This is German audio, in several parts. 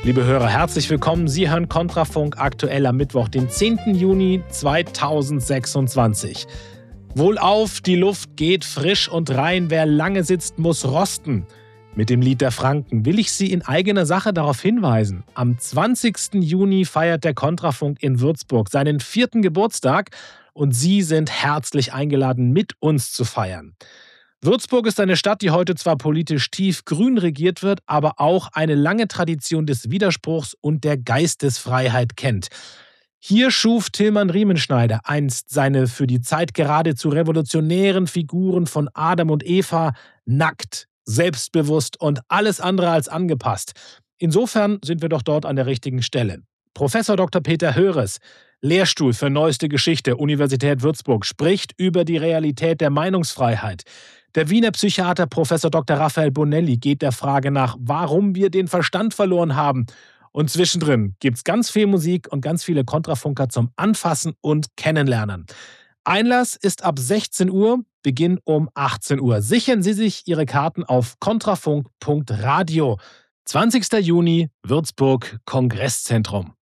Liebe Hörer, herzlich willkommen. Sie hören Kontrafunk aktuell am Mittwoch, den 10. Juni 2026. Wohlauf, die Luft geht frisch und rein. Wer lange sitzt, muss rosten. Mit dem Lied der Franken will ich Sie in eigener Sache darauf hinweisen. Am 20. Juni feiert der Kontrafunk in Würzburg seinen 4. Geburtstag und Sie sind herzlich eingeladen, mit uns zu feiern. Würzburg ist eine Stadt, die heute zwar politisch tief-grün regiert wird, aber auch eine lange Tradition des Widerspruchs und der Geistesfreiheit kennt. Hier schuf Tilman Riemenschneider einst seine für die Zeit geradezu revolutionären Figuren von Adam und Eva nackt, selbstbewusst und alles andere als angepasst. Insofern sind wir doch dort an der richtigen Stelle. Professor Dr. Peter Höres, Lehrstuhl für Neueste Geschichte, Universität Würzburg, spricht über die Realität der Meinungsfreiheit. Der Wiener Psychiater Professor Dr. Raphael Bonelli geht der Frage nach, warum wir den Verstand verloren haben. Und zwischendrin gibt es ganz viel Musik und ganz viele Kontrafunker zum Anfassen und Kennenlernen. Einlass ist ab 16 Uhr, Beginn um 18 Uhr. Sichern Sie sich Ihre Karten auf kontrafunk.radio. 20. Juni, Würzburg, Kongresszentrum.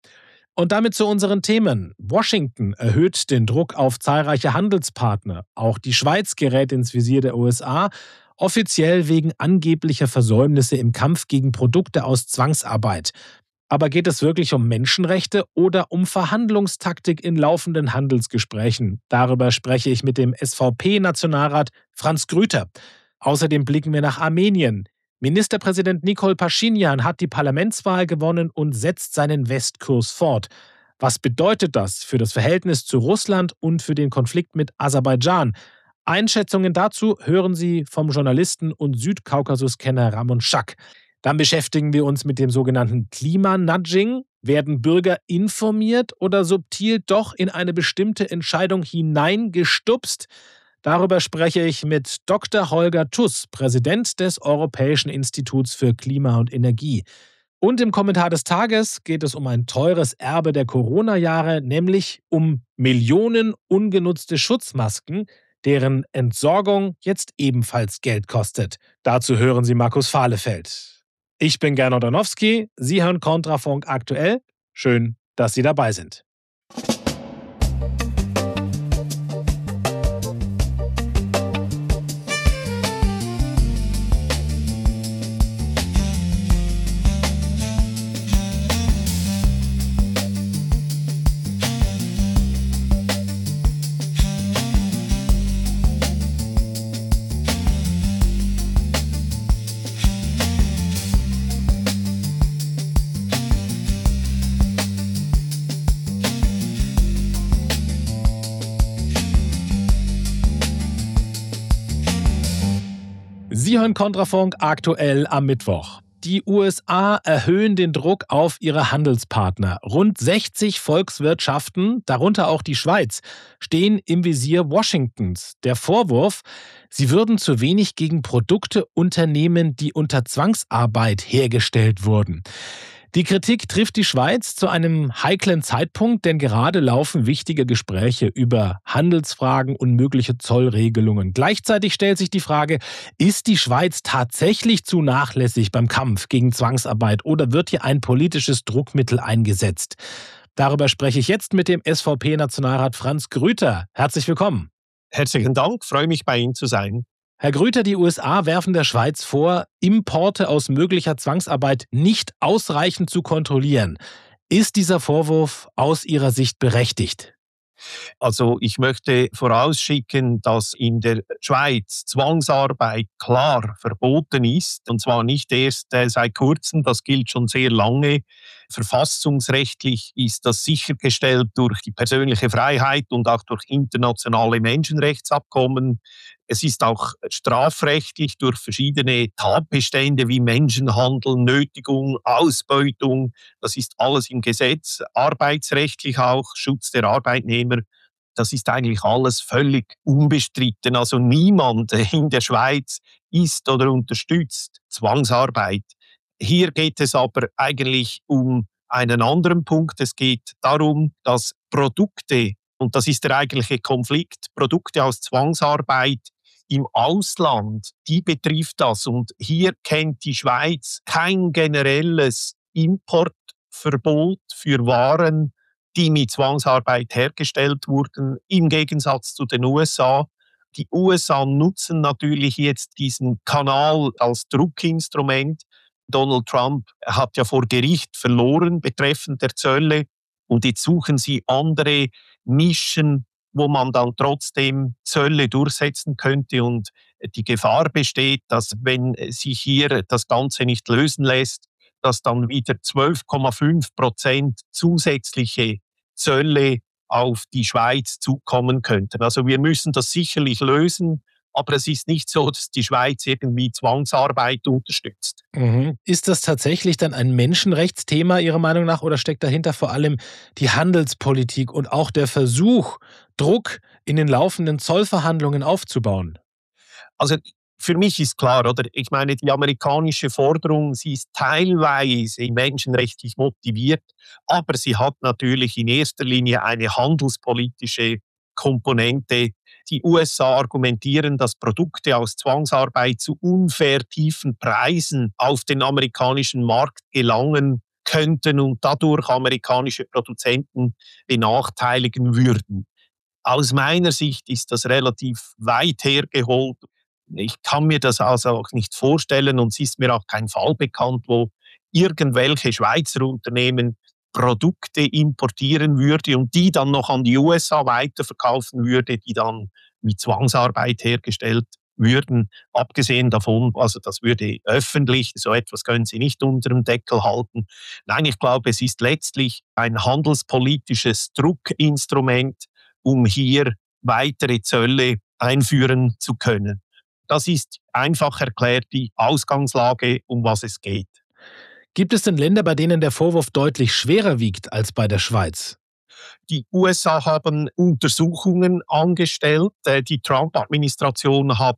Und damit zu unseren Themen. Washington erhöht den Druck auf zahlreiche Handelspartner. Auch die Schweiz gerät ins Visier der USA, offiziell wegen angeblicher Versäumnisse im Kampf gegen Produkte aus Zwangsarbeit. Aber geht es wirklich um Menschenrechte oder um Verhandlungstaktik in laufenden Handelsgesprächen? Darüber spreche ich mit dem SVP-Nationalrat Franz Grüter. Außerdem blicken wir nach Armenien. Ministerpräsident Nikol Paschinjan hat die Parlamentswahl gewonnen und setzt seinen Westkurs fort. Was bedeutet das für das Verhältnis zu Russland und für den Konflikt mit Aserbaidschan? Einschätzungen dazu hören Sie vom Journalisten und Südkaukasus-Kenner Ramon Schack. Dann beschäftigen wir uns mit dem sogenannten Klimanudging. Werden Bürger informiert oder subtil doch in eine bestimmte Entscheidung hineingestupst? Darüber spreche ich mit Dr. Holger Tuss, Präsident des Europäischen Instituts für Klima und Energie. Und im Kommentar des Tages geht es um ein teures Erbe der Corona-Jahre, nämlich um Millionen ungenutzte Schutzmasken, deren Entsorgung jetzt ebenfalls Geld kostet. Dazu hören Sie Markus Fahlefeld. Ich bin Gernot Danowski, Sie hören Kontrafunk aktuell. Schön, dass Sie dabei sind. Sie hören Kontrafunk aktuell am Mittwoch. Die USA erhöhen den Druck auf ihre Handelspartner. Rund 60 Volkswirtschaften, darunter auch die Schweiz, stehen im Visier Washingtons. Der Vorwurf, sie würden zu wenig gegen Produkte unternehmen, die unter Zwangsarbeit hergestellt wurden. Die Kritik trifft die Schweiz zu einem heiklen Zeitpunkt, denn gerade laufen wichtige Gespräche über Handelsfragen und mögliche Zollregelungen. Gleichzeitig stellt sich die Frage, ist die Schweiz tatsächlich zu nachlässig beim Kampf gegen Zwangsarbeit oder wird hier ein politisches Druckmittel eingesetzt? Darüber spreche ich jetzt mit dem SVP-Nationalrat Franz Grüter. Herzlich willkommen. Herzlichen Dank, freue mich bei Ihnen zu sein. Herr Grüter, die USA werfen der Schweiz vor, Importe aus möglicher Zwangsarbeit nicht ausreichend zu kontrollieren. Ist dieser Vorwurf aus Ihrer Sicht berechtigt? Also ich möchte vorausschicken, dass in der Schweiz Zwangsarbeit klar verboten ist. Und zwar nicht erst seit kurzem, das gilt schon sehr lange. Verfassungsrechtlich ist das sichergestellt durch die persönliche Freiheit und auch durch internationale Menschenrechtsabkommen. Es ist auch strafrechtlich durch verschiedene Tatbestände wie Menschenhandel, Nötigung, Ausbeutung. Das ist alles im Gesetz, arbeitsrechtlich auch, Schutz der Arbeitnehmer. Das ist eigentlich alles völlig unbestritten. Also niemand in der Schweiz ist oder unterstützt Zwangsarbeit. Hier geht es aber eigentlich um einen anderen Punkt. Es geht darum, dass Produkte, und das ist der eigentliche Konflikt, Produkte aus Zwangsarbeit im Ausland, die betrifft das. Und hier kennt die Schweiz kein generelles Importverbot für Waren, die mit Zwangsarbeit hergestellt wurden, im Gegensatz zu den USA. Die USA nutzen natürlich jetzt diesen Kanal als Druckinstrument. Donald Trump hat ja vor Gericht verloren betreffend der Zölle und jetzt suchen sie andere Nischen, wo man dann trotzdem Zölle durchsetzen könnte und die Gefahr besteht, dass wenn sich hier das Ganze nicht lösen lässt, dass dann wieder 12,5% zusätzliche Zölle auf die Schweiz zukommen könnten. Also wir müssen das sicherlich lösen, aber es ist nicht so, dass die Schweiz irgendwie Zwangsarbeit unterstützt. Mhm. Ist das tatsächlich dann ein Menschenrechtsthema Ihrer Meinung nach oder steckt dahinter vor allem die Handelspolitik und auch der Versuch, Druck in den laufenden Zollverhandlungen aufzubauen? Also für mich ist klar, oder? Ich meine, die amerikanische Forderung, sie ist teilweise menschenrechtlich motiviert, aber sie hat natürlich in erster Linie eine handelspolitische Komponente. Die USA argumentieren, dass Produkte aus Zwangsarbeit zu unfair tiefen Preisen auf den amerikanischen Markt gelangen könnten und dadurch amerikanische Produzenten benachteiligen würden. Aus meiner Sicht ist das relativ weit hergeholt. Ich kann mir das also auch nicht vorstellen und es ist mir auch kein Fall bekannt, wo irgendwelche Schweizer Unternehmen Produkte importieren würde und die dann noch an die USA weiterverkaufen würde, die dann mit Zwangsarbeit hergestellt würden. Abgesehen davon, also das würde öffentlich, so etwas können Sie nicht unter dem Deckel halten. Nein, ich glaube, es ist letztlich ein handelspolitisches Druckinstrument, um hier weitere Zölle einführen zu können. Das ist einfach erklärt die Ausgangslage, um was es geht. Gibt es denn Länder, bei denen der Vorwurf deutlich schwerer wiegt als bei der Schweiz? Die USA haben Untersuchungen angestellt. Die Trump-Administration hat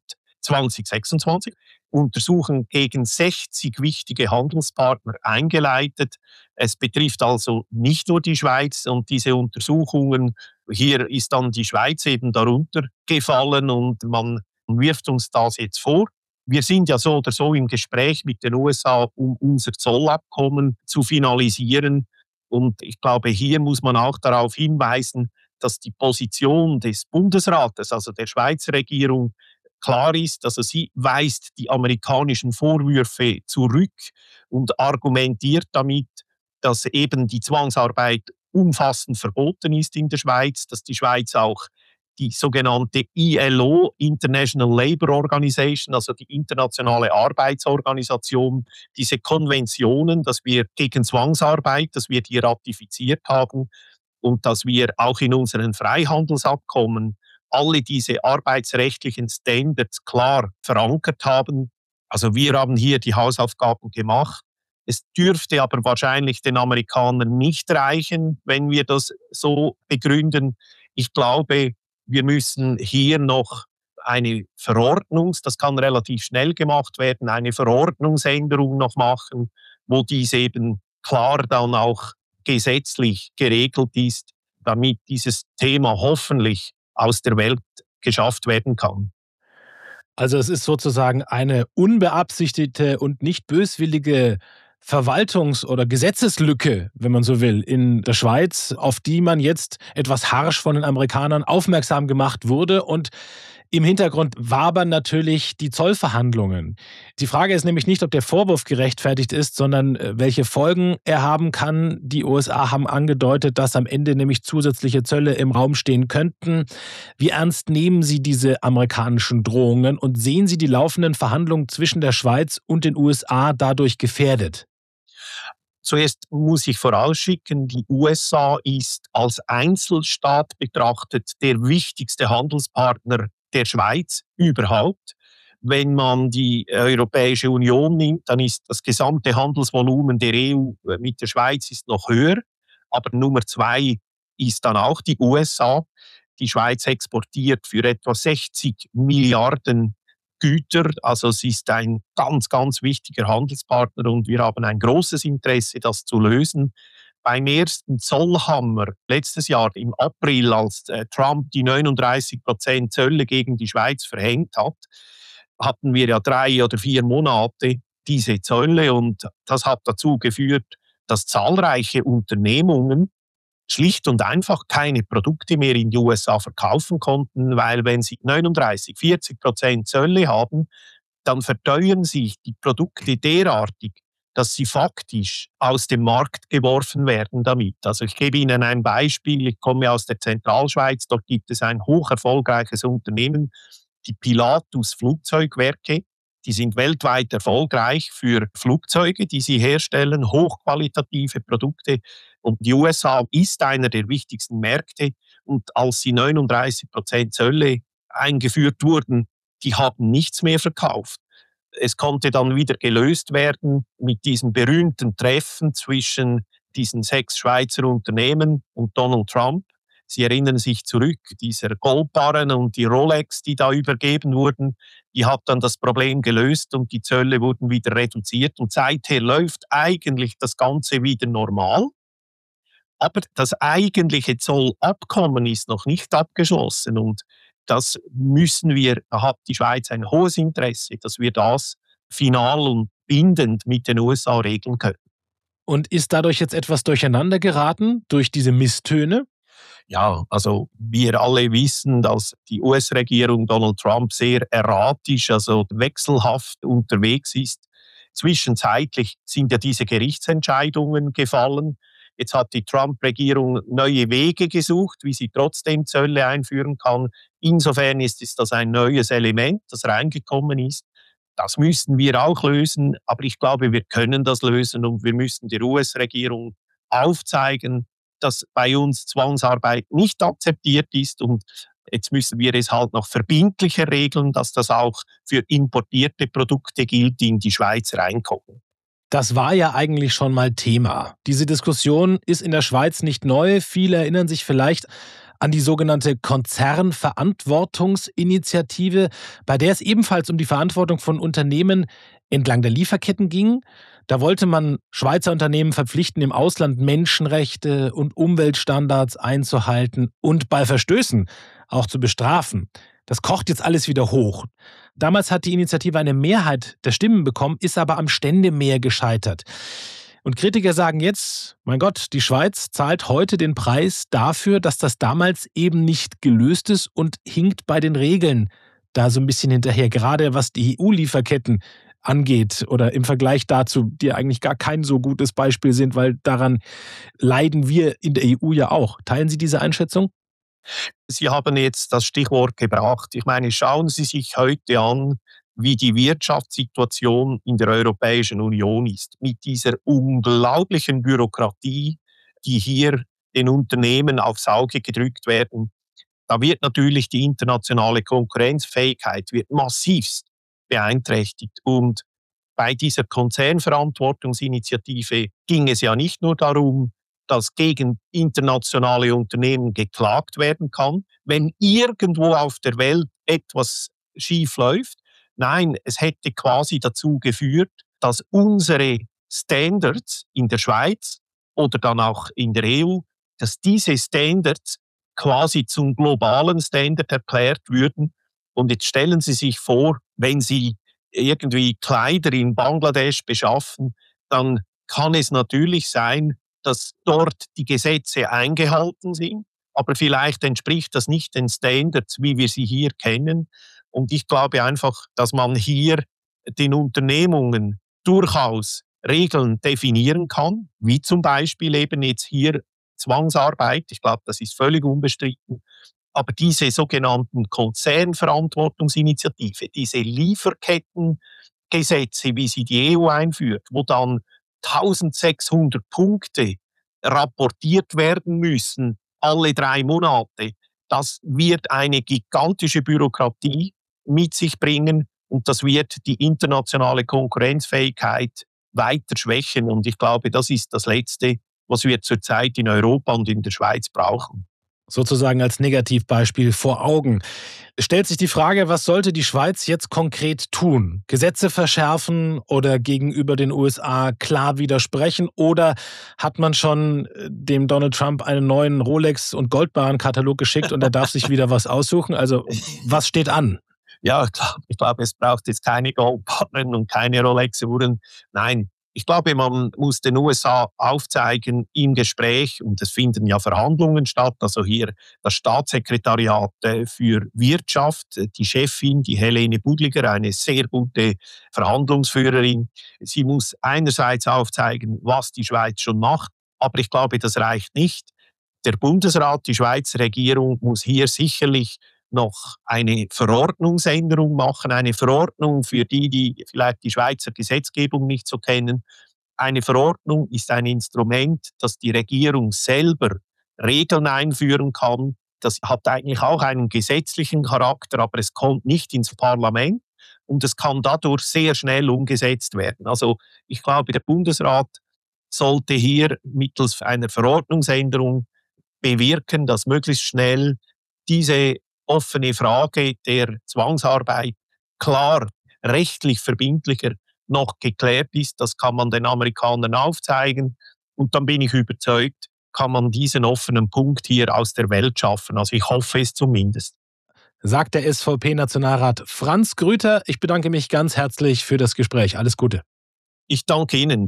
2026 Untersuchungen gegen 60 wichtige Handelspartner eingeleitet. Es betrifft also nicht nur die Schweiz und diese Untersuchungen, hier ist dann die Schweiz eben darunter gefallen und man wirft uns das jetzt vor. Wir sind ja so oder so im Gespräch mit den USA, um unser Zollabkommen zu finalisieren. Und ich glaube, hier muss man auch darauf hinweisen, dass die Position des Bundesrates, also der Schweizer Regierung, klar ist. Also sie weist die amerikanischen Vorwürfe zurück und argumentiert damit, dass eben die Zwangsarbeit umfassend verboten ist in der Schweiz, dass die Schweiz auch die sogenannte ILO, International Labour Organization, also die internationale Arbeitsorganisation, diese Konventionen, dass wir gegen Zwangsarbeit, dass wir die ratifiziert haben und dass wir auch in unseren Freihandelsabkommen alle diese arbeitsrechtlichen Standards klar verankert haben. Also wir haben hier die Hausaufgaben gemacht. Es dürfte aber wahrscheinlich den Amerikanern nicht reichen, wenn wir das so begründen. Ich glaube, wir müssen hier noch eine Verordnung, das kann relativ schnell gemacht werden, eine Verordnungsänderung noch machen, wo dies eben klar dann auch gesetzlich geregelt ist, damit dieses Thema hoffentlich aus der Welt geschafft werden kann. Also es ist sozusagen eine unbeabsichtigte und nicht böswillige Verwaltungs- oder Gesetzeslücke, wenn man so will, in der Schweiz, auf die man jetzt etwas harsch von den Amerikanern aufmerksam gemacht wurde. Und im Hintergrund wabern natürlich die Zollverhandlungen. Die Frage ist nämlich nicht, ob der Vorwurf gerechtfertigt ist, sondern welche Folgen er haben kann. Die USA haben angedeutet, dass am Ende nämlich zusätzliche Zölle im Raum stehen könnten. Wie ernst nehmen Sie diese amerikanischen Drohungen und sehen Sie die laufenden Verhandlungen zwischen der Schweiz und den USA dadurch gefährdet? Zuerst muss ich vorausschicken, die USA ist als Einzelstaat betrachtet der wichtigste Handelspartner der Schweiz überhaupt. Wenn man die Europäische Union nimmt, dann ist das gesamte Handelsvolumen der EU mit der Schweiz ist noch höher. Aber Nummer 2 ist dann auch die USA. Die Schweiz exportiert für etwa 60 Milliarden Güter. Also es ist ein ganz, ganz wichtiger Handelspartner und wir haben ein großes Interesse, das zu lösen. Beim ersten Zollhammer letztes Jahr im April, als Trump die 39% Zölle gegen die Schweiz verhängt hat, hatten wir ja 3 oder 4 Monate diese Zölle und das hat dazu geführt, dass zahlreiche Unternehmungen schlicht und einfach keine Produkte mehr in die USA verkaufen konnten, weil wenn sie 39-40% Zölle haben, dann verteuern sich die Produkte derartig, dass sie faktisch aus dem Markt geworfen werden damit. Also ich gebe Ihnen ein Beispiel. Ich komme aus der Zentralschweiz. Dort gibt es ein hoch erfolgreiches Unternehmen, die Pilatus Flugzeugwerke. Die sind weltweit erfolgreich für Flugzeuge, die sie herstellen, hochqualitative Produkte. Und die USA ist einer der wichtigsten Märkte. Und als die 39% Zölle eingeführt wurden, die haben nichts mehr verkauft. Es konnte dann wieder gelöst werden mit diesem berühmten Treffen zwischen diesen 6 Schweizer Unternehmen und Donald Trump. Sie erinnern sich zurück, dieser Goldbarren und die Rolex, die da übergeben wurden, die hat dann das Problem gelöst und die Zölle wurden wieder reduziert. Und seither läuft eigentlich das Ganze wieder normal. Aber das eigentliche Zollabkommen ist noch nicht abgeschlossen und das da hat die Schweiz ein hohes Interesse, dass wir das final und bindend mit den USA regeln können. Und ist dadurch jetzt etwas durcheinander geraten durch diese Misstöne? Ja, also wir alle wissen, dass die US-Regierung Donald Trump sehr erratisch, also wechselhaft unterwegs ist. Zwischenzeitlich sind ja diese Gerichtsentscheidungen gefallen. Jetzt hat die Trump-Regierung neue Wege gesucht, wie sie trotzdem Zölle einführen kann. Insofern ist das ein neues Element, das reingekommen ist. Das müssen wir auch lösen, aber ich glaube, wir können das lösen und wir müssen der US-Regierung aufzeigen, dass bei uns Zwangsarbeit nicht akzeptiert ist und jetzt müssen wir es halt noch verbindlicher regeln, dass das auch für importierte Produkte gilt, die in die Schweiz reinkommen. Das war ja eigentlich schon mal Thema. Diese Diskussion ist in der Schweiz nicht neu. Viele erinnern sich vielleicht an die sogenannte Konzernverantwortungsinitiative, bei der es ebenfalls um die Verantwortung von Unternehmen entlang der Lieferketten ging. Da wollte man Schweizer Unternehmen verpflichten, im Ausland Menschenrechte und Umweltstandards einzuhalten und bei Verstößen auch zu bestrafen. Das kocht jetzt alles wieder hoch. Damals hat die Initiative eine Mehrheit der Stimmen bekommen, ist aber am Ständemehr gescheitert. Und Kritiker sagen jetzt, mein Gott, die Schweiz zahlt heute den Preis dafür, dass das damals eben nicht gelöst ist und hinkt bei den Regeln da so ein bisschen hinterher, gerade was die EU-Lieferketten angeht oder im Vergleich dazu, die eigentlich gar kein so gutes Beispiel sind, weil daran leiden wir in der EU ja auch. Teilen Sie diese Einschätzung? Sie haben jetzt das Stichwort gebracht. Ich meine, schauen Sie sich heute an, wie die Wirtschaftssituation in der Europäischen Union ist. Mit dieser unglaublichen Bürokratie, die hier den Unternehmen aufs Auge gedrückt werden. Da wird natürlich die internationale Konkurrenzfähigkeit wird massivst beeinträchtigt. Und bei dieser Konzernverantwortungsinitiative ging es ja nicht nur darum, dass gegen internationale Unternehmen geklagt werden kann, wenn irgendwo auf der Welt etwas schief läuft. Nein, es hätte quasi dazu geführt, dass unsere Standards in der Schweiz oder dann auch in der EU, dass diese Standards quasi zum globalen Standard erklärt würden. Und jetzt stellen Sie sich vor, wenn Sie irgendwie Kleider in Bangladesch beschaffen, dann kann es natürlich sein, dass dort die Gesetze eingehalten sind, aber vielleicht entspricht das nicht den Standards, wie wir sie hier kennen. Und ich glaube einfach, dass man hier den Unternehmungen durchaus Regeln definieren kann, wie zum Beispiel eben jetzt hier Zwangsarbeit. Ich glaube, das ist völlig unbestritten. Aber diese sogenannten Konzernverantwortungsinitiative, diese Lieferkettengesetze, wie sie die EU einführt, wo dann 1600 Punkte rapportiert werden müssen, alle 3 Monate, das wird eine gigantische Bürokratie mit sich bringen und das wird die internationale Konkurrenzfähigkeit weiter schwächen. Und ich glaube, das ist das Letzte, was wir zurzeit in Europa und in der Schweiz brauchen. Sozusagen als Negativbeispiel vor Augen. Es stellt sich die Frage, was sollte die Schweiz jetzt konkret tun? Gesetze verschärfen oder gegenüber den USA klar widersprechen? Oder hat man schon dem Donald Trump einen neuen Rolex- und Goldbarren-Katalog geschickt und er darf sich wieder was aussuchen? Also was steht an? Ja, klar. Ich glaube, es braucht jetzt keine Goldbarren und keine Rolex-Uhren. Nein, Ich glaube, man muss den USA aufzeigen im Gespräch, und es finden ja Verhandlungen statt, also hier das Staatssekretariat für Wirtschaft, die Chefin, die Helene Budliger, eine sehr gute Verhandlungsführerin. Sie muss einerseits aufzeigen, was die Schweiz schon macht, aber ich glaube, das reicht nicht. Der Bundesrat, die Schweizer Regierung muss hier sicherlich noch eine Verordnungsänderung machen, eine Verordnung für die vielleicht die Schweizer Gesetzgebung nicht so kennen. Eine Verordnung ist ein Instrument, das die Regierung selber Regeln einführen kann. Das hat eigentlich auch einen gesetzlichen Charakter, aber es kommt nicht ins Parlament und es kann dadurch sehr schnell umgesetzt werden. Also ich glaube, der Bundesrat sollte hier mittels einer Verordnungsänderung bewirken, dass möglichst schnell diese offene Frage der Zwangsarbeit klar rechtlich verbindlicher noch geklärt ist. Das kann man den Amerikanern aufzeigen und dann bin ich überzeugt, kann man diesen offenen Punkt hier aus der Welt schaffen. Also ich hoffe es zumindest. Sagt der SVP-Nationalrat Franz Grüter. Ich bedanke mich ganz herzlich für das Gespräch. Alles Gute. Ich danke Ihnen.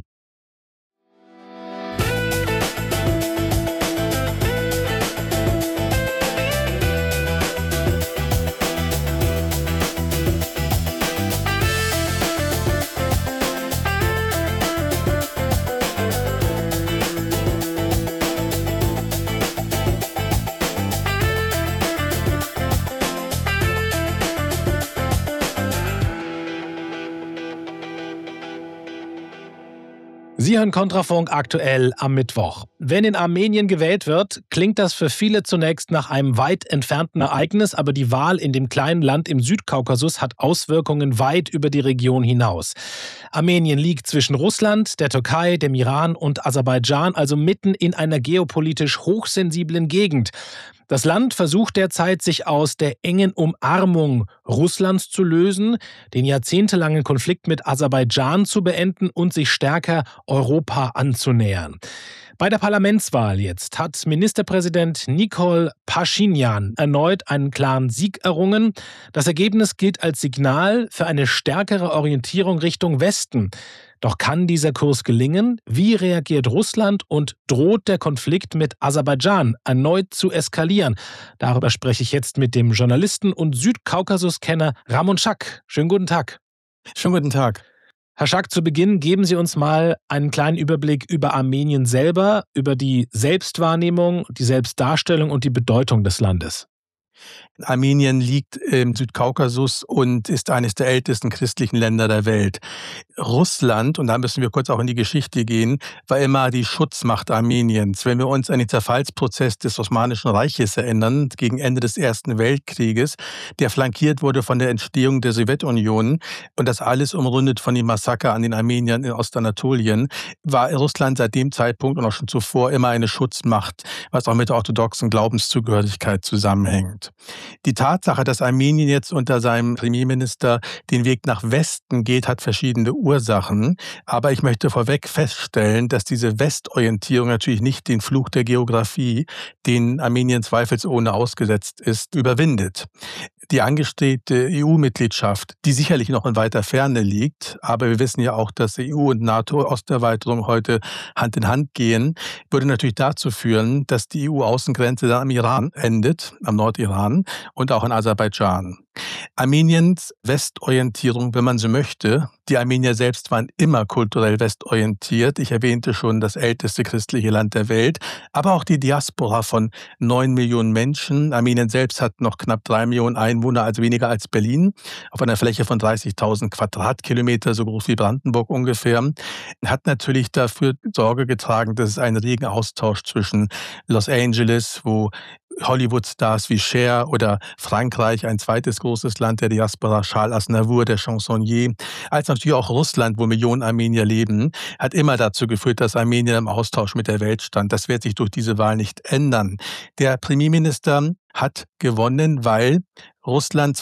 Sie hören Kontrafunk aktuell am Mittwoch. Wenn in Armenien gewählt wird, klingt das für viele zunächst nach einem weit entfernten Ereignis, aber die Wahl in dem kleinen Land im Südkaukasus hat Auswirkungen weit über die Region hinaus. Armenien liegt zwischen Russland, der Türkei, dem Iran und Aserbaidschan, also mitten in einer geopolitisch hochsensiblen Gegend. Das Land versucht derzeit, sich aus der engen Umarmung Russlands zu lösen, den jahrzehntelangen Konflikt mit Aserbaidschan zu beenden und sich stärker Europa anzunähern. Bei der Parlamentswahl jetzt hat Ministerpräsident Nikol Paschinjan erneut einen klaren Sieg errungen. Das Ergebnis gilt als Signal für eine stärkere Orientierung Richtung Westen. Doch kann dieser Kurs gelingen? Wie reagiert Russland und droht der Konflikt mit Aserbaidschan erneut zu eskalieren? Darüber spreche ich jetzt mit dem Journalisten und Südkaukasus-Kenner Ramon Schack. Schönen guten Tag. Schönen guten Tag. Herr Schack, zu Beginn geben Sie uns mal einen kleinen Überblick über Armenien selber, über die Selbstwahrnehmung, die Selbstdarstellung und die Bedeutung des Landes. Armenien liegt im Südkaukasus und ist eines der ältesten christlichen Länder der Welt. Russland, und da müssen wir kurz auch in die Geschichte gehen, war immer die Schutzmacht Armeniens. Wenn wir uns an den Zerfallsprozess des Osmanischen Reiches erinnern, gegen Ende des Ersten Weltkrieges, der flankiert wurde von der Entstehung der Sowjetunion und das alles umrundet von dem Massaker an den Armeniern in Ostanatolien, war Russland seit dem Zeitpunkt und auch schon zuvor immer eine Schutzmacht, was auch mit der orthodoxen Glaubenszugehörigkeit zusammenhängt. Die Tatsache, dass Armenien jetzt unter seinem Premierminister den Weg nach Westen geht, hat verschiedene Ursachen. Aber ich möchte vorweg feststellen, dass diese Westorientierung natürlich nicht den Fluch der Geografie, den Armenien zweifelsohne ausgesetzt ist, überwindet. Die angestrebte EU-Mitgliedschaft, die sicherlich noch in weiter Ferne liegt, aber wir wissen ja auch, dass EU- und NATO-Osterweiterung heute Hand in Hand gehen, würde natürlich dazu führen, dass die EU-Außengrenze dann am Iran endet, am Nordiran und auch in Aserbaidschan. Armeniens Westorientierung, wenn man so möchte, die Armenier selbst waren immer kulturell westorientiert. Ich erwähnte schon das älteste christliche Land der Welt, aber auch die Diaspora von 9 Millionen Menschen. Armenien selbst hat noch knapp 3 Millionen Einwohner, also weniger als Berlin, auf einer Fläche von 30.000 Quadratkilometer, so groß wie Brandenburg ungefähr, hat natürlich dafür Sorge getragen, dass es einen regen Austausch zwischen Los Angeles, wo Hollywood-Stars wie Cher, oder Frankreich, ein zweites großes Land der Diaspora, Charles Aznavour, der Chansonnier, als natürlich auch Russland, wo Millionen Armenier leben, hat immer dazu geführt, dass Armenien im Austausch mit der Welt stand. Das wird sich durch diese Wahl nicht ändern. Der Premierminister hat gewonnen, weil Russland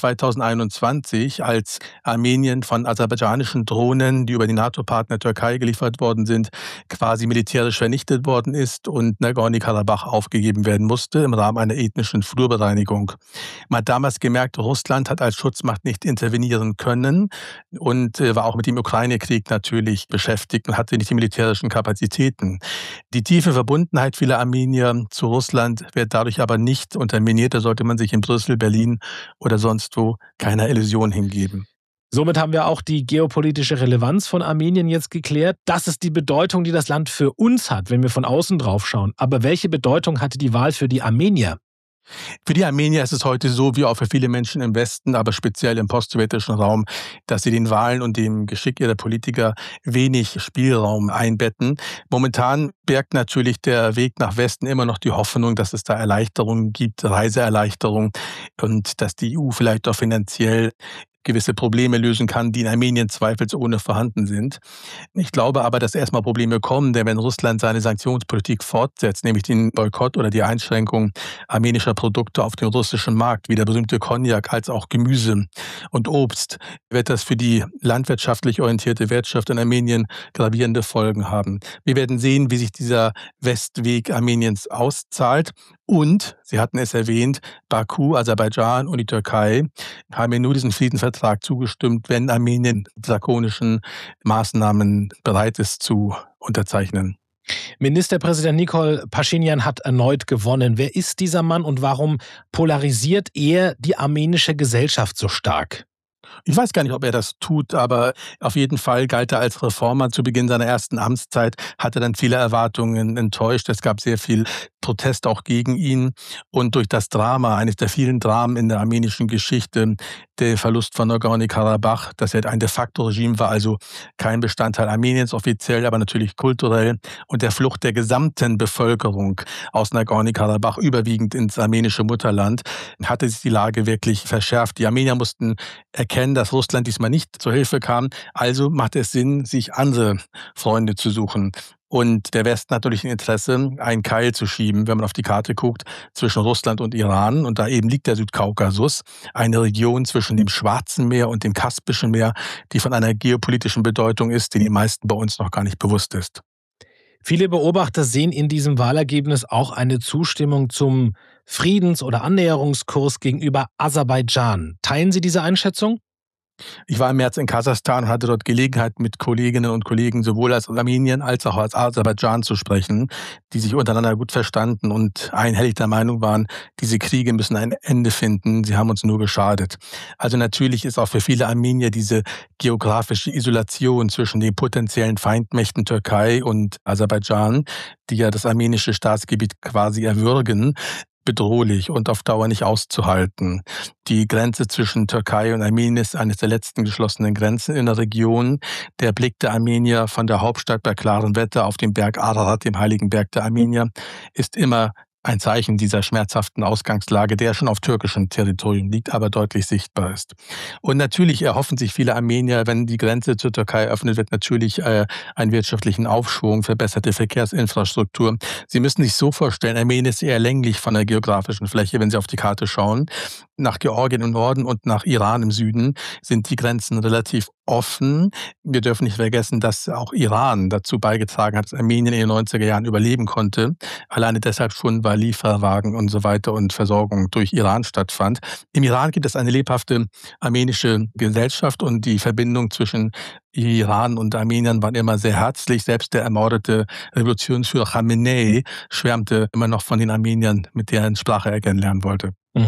2021, als Armenien von aserbaidschanischen Drohnen, die über die NATO-Partner Türkei geliefert worden sind, quasi militärisch vernichtet worden ist und Nagorny-Karabach aufgegeben werden musste im Rahmen einer ethnischen Flurbereinigung. Man hat damals gemerkt, Russland hat als Schutzmacht nicht intervenieren können und war auch mit dem Ukraine-Krieg natürlich beschäftigt und hatte nicht die militärischen Kapazitäten. Die tiefe Verbundenheit vieler Armenier zu Russland wird dadurch aber nicht unterminiert. Da sollte man sich in Brüssel, Berlin oder sonst wo keiner Illusion hingeben. Somit haben wir auch die geopolitische Relevanz von Armenien jetzt geklärt. Das ist die Bedeutung, die das Land für uns hat, wenn wir von außen drauf schauen. Aber welche Bedeutung hatte die Wahl für die Armenier? Für die Armenier ist es heute so, wie auch für viele Menschen im Westen, aber speziell im postsowjetischen Raum, dass sie den Wahlen und dem Geschick ihrer Politiker wenig Spielraum einbetten. Momentan birgt natürlich der Weg nach Westen immer noch die Hoffnung, dass es da Erleichterungen gibt, Reiseerleichterungen und dass die EU vielleicht auch finanziell gewisse Probleme lösen kann, die in Armenien zweifelsohne vorhanden sind. Ich glaube aber, dass erstmal Probleme kommen, denn wenn Russland seine Sanktionspolitik fortsetzt, nämlich den Boykott oder die Einschränkung armenischer Produkte auf dem russischen Markt, wie der berühmte Cognac, als auch Gemüse und Obst, wird das für die landwirtschaftlich orientierte Wirtschaft in Armenien gravierende Folgen haben. Wir werden sehen, wie sich dieser Westweg Armeniens auszahlt. Und, Sie hatten es erwähnt, Baku, Aserbaidschan und die Türkei haben mir nur diesen Friedensvertrag zugestimmt, wenn Armenien drakonischen Maßnahmen bereit ist zu unterzeichnen. Ministerpräsident Nikol Paschinjan hat erneut gewonnen. Wer ist dieser Mann und warum polarisiert er die armenische Gesellschaft so stark? Ich weiß gar nicht, ob er das tut, aber auf jeden Fall galt er als Reformer. Zu Beginn seiner ersten Amtszeit hatte dann viele Erwartungen enttäuscht. Es gab sehr viel Protest auch gegen ihn. Und durch das Drama, eines der vielen Dramen in der armenischen Geschichte, der Verlust von Nagorny-Karabach, das ja ein de facto Regime war, also kein Bestandteil Armeniens offiziell, aber natürlich kulturell, und der Flucht der gesamten Bevölkerung aus Nagorny-Karabach überwiegend ins armenische Mutterland, hatte sich die Lage wirklich verschärft. Die Armenier mussten erkennen, dass Russland diesmal nicht zur Hilfe kam. Also macht es Sinn, sich andere Freunde zu suchen. Und der Westen hat natürlich ein Interesse, einen Keil zu schieben, wenn man auf die Karte guckt, zwischen Russland und Iran. Und da eben liegt der Südkaukasus, eine Region zwischen dem Schwarzen Meer und dem Kaspischen Meer, die von einer geopolitischen Bedeutung ist, die den meisten bei uns noch gar nicht bewusst ist. Viele Beobachter sehen in diesem Wahlergebnis auch eine Zustimmung zum Friedens- oder Annäherungskurs gegenüber Aserbaidschan. Teilen Sie diese Einschätzung? Ich war im März in Kasachstan und hatte dort Gelegenheit, mit Kolleginnen und Kollegen sowohl aus Armenien als auch aus Aserbaidschan zu sprechen, die sich untereinander gut verstanden und einhellig der Meinung waren, diese Kriege müssen ein Ende finden, sie haben uns nur geschadet. Also natürlich ist auch für viele Armenier diese geografische Isolation zwischen den potenziellen Feindmächten Türkei und Aserbaidschan, die ja das armenische Staatsgebiet quasi erwürgen, bedrohlich und auf Dauer nicht auszuhalten. Die Grenze zwischen Türkei und Armenien ist eines der letzten geschlossenen Grenzen in der Region. Der Blick der Armenier von der Hauptstadt bei klarem Wetter auf den Berg Ararat, dem heiligen Berg der Armenier, ist immer ein Zeichen dieser schmerzhaften Ausgangslage, der schon auf türkischem Territorium liegt, aber deutlich sichtbar ist. Und natürlich erhoffen sich viele Armenier, wenn die Grenze zur Türkei eröffnet wird, natürlich einen wirtschaftlichen Aufschwung, verbesserte Verkehrsinfrastruktur. Sie müssen sich so vorstellen, Armenien ist eher länglich von der geografischen Fläche, wenn Sie auf die Karte schauen. Nach Georgien im Norden und nach Iran im Süden sind die Grenzen relativ offen. Wir dürfen nicht vergessen, dass auch Iran dazu beigetragen hat, dass Armenien in den 90er Jahren überleben konnte. Alleine deshalb schon, weil Lieferwagen und so weiter und Versorgung durch Iran stattfand. Im Iran gibt es eine lebhafte armenische Gesellschaft und die Verbindung zwischen Iran und Armenien waren immer sehr herzlich. Selbst der ermordete Revolutionsführer Khamenei schwärmte immer noch von den Armeniern, mit deren Sprache er kennenlernen wollte.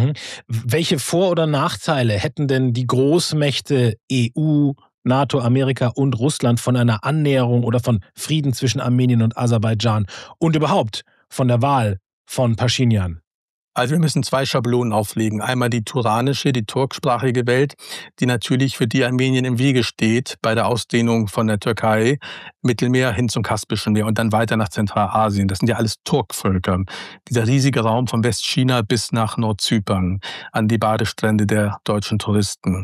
Welche Vor- oder Nachteile hätten denn die Großmächte EU, NATO, Amerika und Russland von einer Annäherung oder von Frieden zwischen Armenien und Aserbaidschan und überhaupt von der Wahl von Paschinjan? Also wir müssen zwei Schablonen auflegen. Einmal die turanische, die turksprachige Welt, die natürlich für die Armenien im Wege steht bei der Ausdehnung von der Türkei, Mittelmeer hin zum Kaspischen Meer und dann weiter nach Zentralasien. Das sind ja alles Turkvölker. Dieser riesige Raum von Westchina bis nach Nordzypern, an die Badestrände der deutschen Touristen.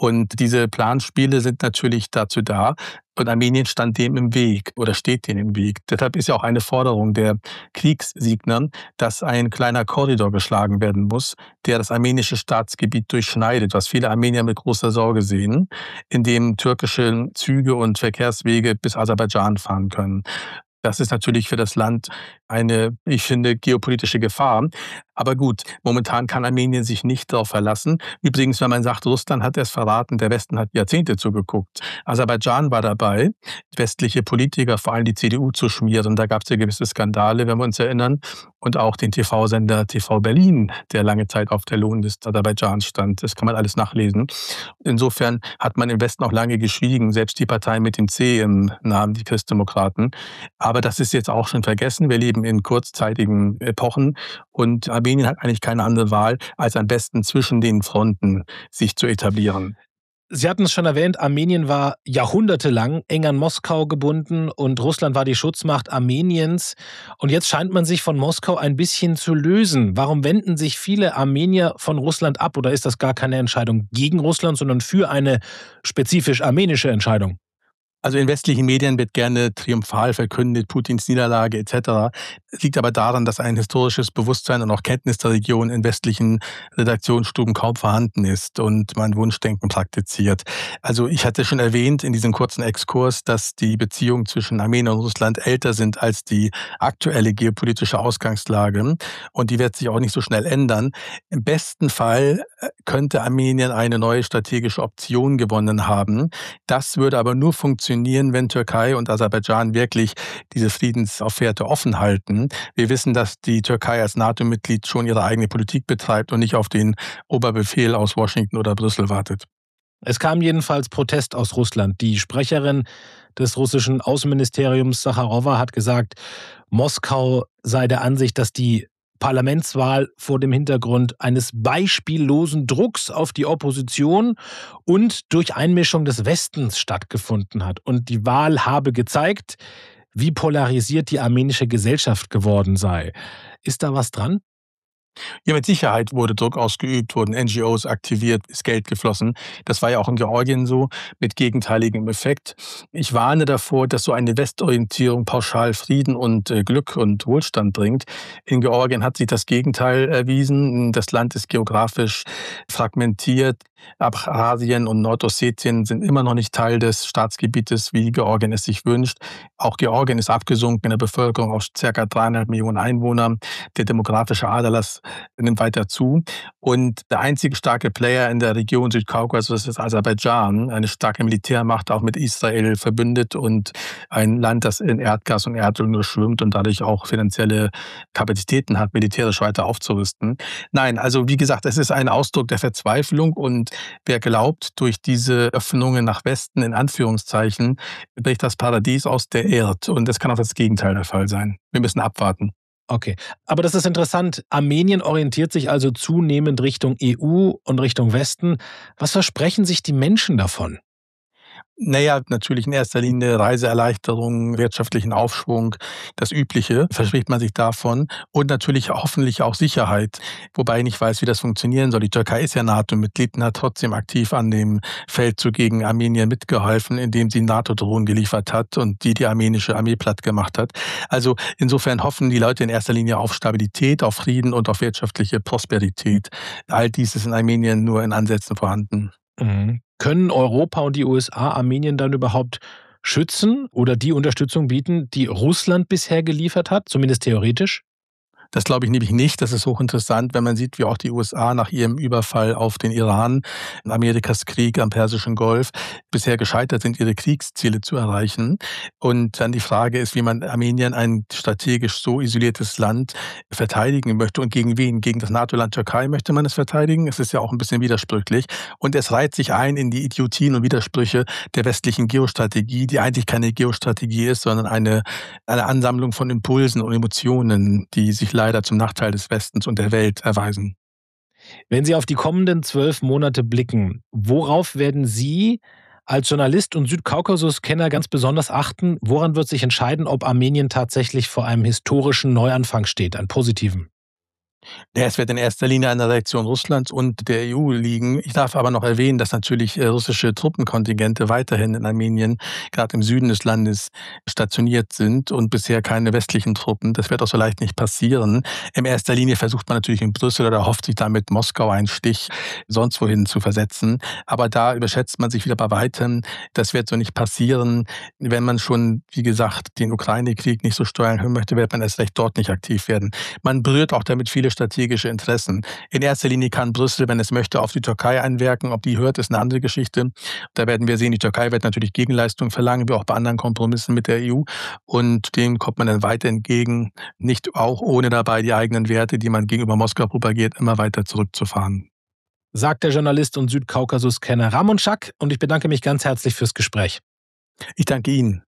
Und diese Planspiele sind natürlich dazu da, und Armenien stand dem im Weg oder steht dem im Weg. Deshalb ist ja auch eine Forderung der Kriegssiegner, dass ein kleiner Korridor geschlagen werden muss, der das armenische Staatsgebiet durchschneidet, was viele Armenier mit großer Sorge sehen, in dem türkische Züge und Verkehrswege bis Aserbaidschan fahren können. Das ist natürlich für das Land eine, ich finde, geopolitische Gefahr. Aber gut, momentan kann Armenien sich nicht darauf verlassen. Übrigens, wenn man sagt, Russland hat es verraten, der Westen hat Jahrzehnte zugeguckt. Aserbaidschan war dabei, westliche Politiker, vor allem die CDU, zu schmieren. Da gab es ja gewisse Skandale, wenn wir uns erinnern. Und auch den TV-Sender TV Berlin, der lange Zeit auf der Lohnliste Aserbaidschans stand. Das kann man alles nachlesen. Insofern hat man im Westen auch lange geschwiegen, selbst die Partei mit dem C im Namen, die Christdemokraten. Aber das ist jetzt auch schon vergessen. Wir leben in kurzzeitigen Epochen und Armenien hat eigentlich keine andere Wahl, als am besten zwischen den Fronten sich zu etablieren. Sie hatten es schon erwähnt, Armenien war jahrhundertelang eng an Moskau gebunden und Russland war die Schutzmacht Armeniens. Und jetzt scheint man sich von Moskau ein bisschen zu lösen. Warum wenden sich viele Armenier von Russland ab? Oder ist das gar keine Entscheidung gegen Russland, sondern für eine spezifisch armenische Entscheidung? Also in westlichen Medien wird gerne triumphal verkündet, Putins Niederlage etc. Es liegt aber daran, dass ein historisches Bewusstsein und auch Kenntnis der Region in westlichen Redaktionsstuben kaum vorhanden ist und man Wunschdenken praktiziert. Also ich hatte schon erwähnt in diesem kurzen Exkurs, dass die Beziehungen zwischen Armenien und Russland älter sind als die aktuelle geopolitische Ausgangslage und die wird sich auch nicht so schnell ändern. Im besten Fall könnte Armenien eine neue strategische Option gewonnen haben. Das würde aber nur funktionieren, wenn Türkei und Aserbaidschan wirklich diese Friedensaffäre offen halten. Wir wissen, dass die Türkei als NATO-Mitglied schon ihre eigene Politik betreibt und nicht auf den Oberbefehl aus Washington oder Brüssel wartet. Es kam jedenfalls Protest aus Russland. Die Sprecherin des russischen Außenministeriums Sacharowa hat gesagt, Moskau sei der Ansicht, dass die Parlamentswahl vor dem Hintergrund eines beispiellosen Drucks auf die Opposition und durch Einmischung des Westens stattgefunden hat. Und die Wahl habe gezeigt, wie polarisiert die armenische Gesellschaft geworden sei. Ist da was dran? Ja, mit Sicherheit wurde Druck ausgeübt, wurden NGOs aktiviert, ist Geld geflossen. Das war ja auch in Georgien so, mit gegenteiligem Effekt. Ich warne davor, dass so eine Westorientierung pauschal Frieden und Glück und Wohlstand bringt. In Georgien hat sich das Gegenteil erwiesen. Das Land ist geografisch fragmentiert. Abchasien und Nordossetien sind immer noch nicht Teil des Staatsgebietes, wie Georgien es sich wünscht. Auch Georgien ist abgesunken in der Bevölkerung auf ca. 3,5 Millionen Einwohner. Der demografische Aderlass nimmt weiter zu. Und der einzige starke Player in der Region Südkaukasus ist Aserbaidschan, eine starke Militärmacht, auch mit Israel verbündet und ein Land, das in Erdgas und Erdöl nur schwimmt und dadurch auch finanzielle Kapazitäten hat, militärisch weiter aufzurüsten. Nein, also wie gesagt, es ist ein Ausdruck der Verzweiflung und wer glaubt, durch diese Öffnungen nach Westen, in Anführungszeichen, bricht das Paradies aus der Erde. Und das kann auch das Gegenteil der Fall sein. Wir müssen abwarten. Okay, aber das ist interessant. Armenien orientiert sich also zunehmend Richtung EU und Richtung Westen. Was versprechen sich die Menschen davon? Naja, natürlich in erster Linie Reiseerleichterung, wirtschaftlichen Aufschwung, das Übliche verspricht man sich davon und natürlich hoffentlich auch Sicherheit, wobei ich nicht weiß, wie das funktionieren soll. Die Türkei ist ja NATO-Mitglied und hat trotzdem aktiv an dem Feldzug gegen Armenien mitgeholfen, indem sie NATO-Drohnen geliefert hat und die armenische Armee platt gemacht hat. Also insofern hoffen die Leute in erster Linie auf Stabilität, auf Frieden und auf wirtschaftliche Prosperität. All dies ist in Armenien nur in Ansätzen vorhanden. Mhm. Können Europa und die USA Armenien dann überhaupt schützen oder die Unterstützung bieten, die Russland bisher geliefert hat, zumindest theoretisch? Das glaube ich nämlich nicht. Das ist hochinteressant, wenn man sieht, wie auch die USA nach ihrem Überfall auf den Iran, Amerikas Krieg am Persischen Golf, bisher gescheitert sind, ihre Kriegsziele zu erreichen. Und dann die Frage ist, wie man Armenien, ein strategisch so isoliertes Land, verteidigen möchte. Und gegen wen? Gegen das NATO-Land Türkei möchte man es verteidigen? Es ist ja auch ein bisschen widersprüchlich. Und es reiht sich ein in die Idiotien und Widersprüche der westlichen Geostrategie, die eigentlich keine Geostrategie ist, sondern eine Ansammlung von Impulsen und Emotionen, die sich leider zum Nachteil des Westens und der Welt erweisen. Wenn Sie auf die kommenden 12 Monate blicken, worauf werden Sie als Journalist und Südkaukasus-Kenner ganz besonders achten? Woran wird sich entscheiden, ob Armenien tatsächlich vor einem historischen Neuanfang steht, einen positiven? Ja, es wird in erster Linie an der Reaktion Russlands und der EU liegen. Ich darf aber noch erwähnen, dass natürlich russische Truppenkontingente weiterhin in Armenien, gerade im Süden des Landes, stationiert sind und bisher keine westlichen Truppen. Das wird auch so leicht nicht passieren. In erster Linie versucht man natürlich in Brüssel oder hofft sich damit Moskau einen Stich sonst wohin zu versetzen. Aber da überschätzt man sich wieder bei weitem. Das wird so nicht passieren. Wenn man schon, wie gesagt, den Ukraine-Krieg nicht so steuern möchte, wird man erst recht dort nicht aktiv werden. Man berührt auch damit viele strategische Interessen. In erster Linie kann Brüssel, wenn es möchte, auf die Türkei einwirken. Ob die hört, ist eine andere Geschichte. Da werden wir sehen, die Türkei wird natürlich Gegenleistungen verlangen, wie auch bei anderen Kompromissen mit der EU. Und dem kommt man dann weiter entgegen, nicht auch ohne dabei die eigenen Werte, die man gegenüber Moskau propagiert, immer weiter zurückzufahren. Sagt der Journalist und Südkaukasus-Kenner Ramon Schack, und ich bedanke mich ganz herzlich fürs Gespräch. Ich danke Ihnen.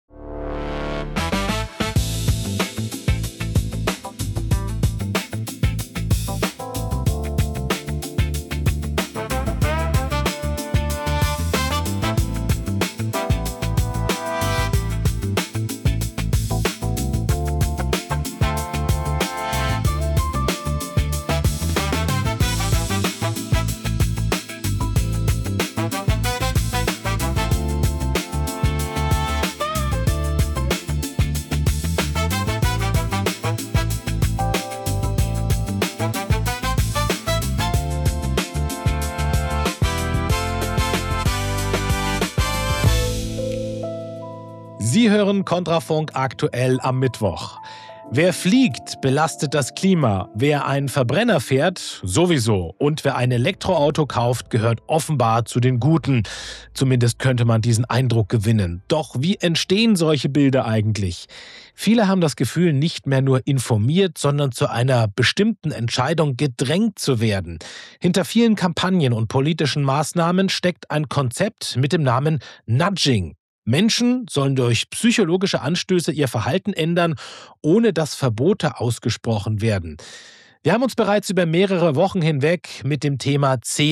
Sie hören Kontrafunk aktuell am Mittwoch. Wer fliegt, belastet das Klima. Wer einen Verbrenner fährt, sowieso. Und wer ein Elektroauto kauft, gehört offenbar zu den Guten. Zumindest könnte man diesen Eindruck gewinnen. Doch wie entstehen solche Bilder eigentlich? Viele haben das Gefühl, nicht mehr nur informiert, sondern zu einer bestimmten Entscheidung gedrängt zu werden. Hinter vielen Kampagnen und politischen Maßnahmen steckt ein Konzept mit dem Namen Nudging. Menschen sollen durch psychologische Anstöße ihr Verhalten ändern, ohne dass Verbote ausgesprochen werden. Wir haben uns bereits über mehrere Wochen hinweg mit dem Thema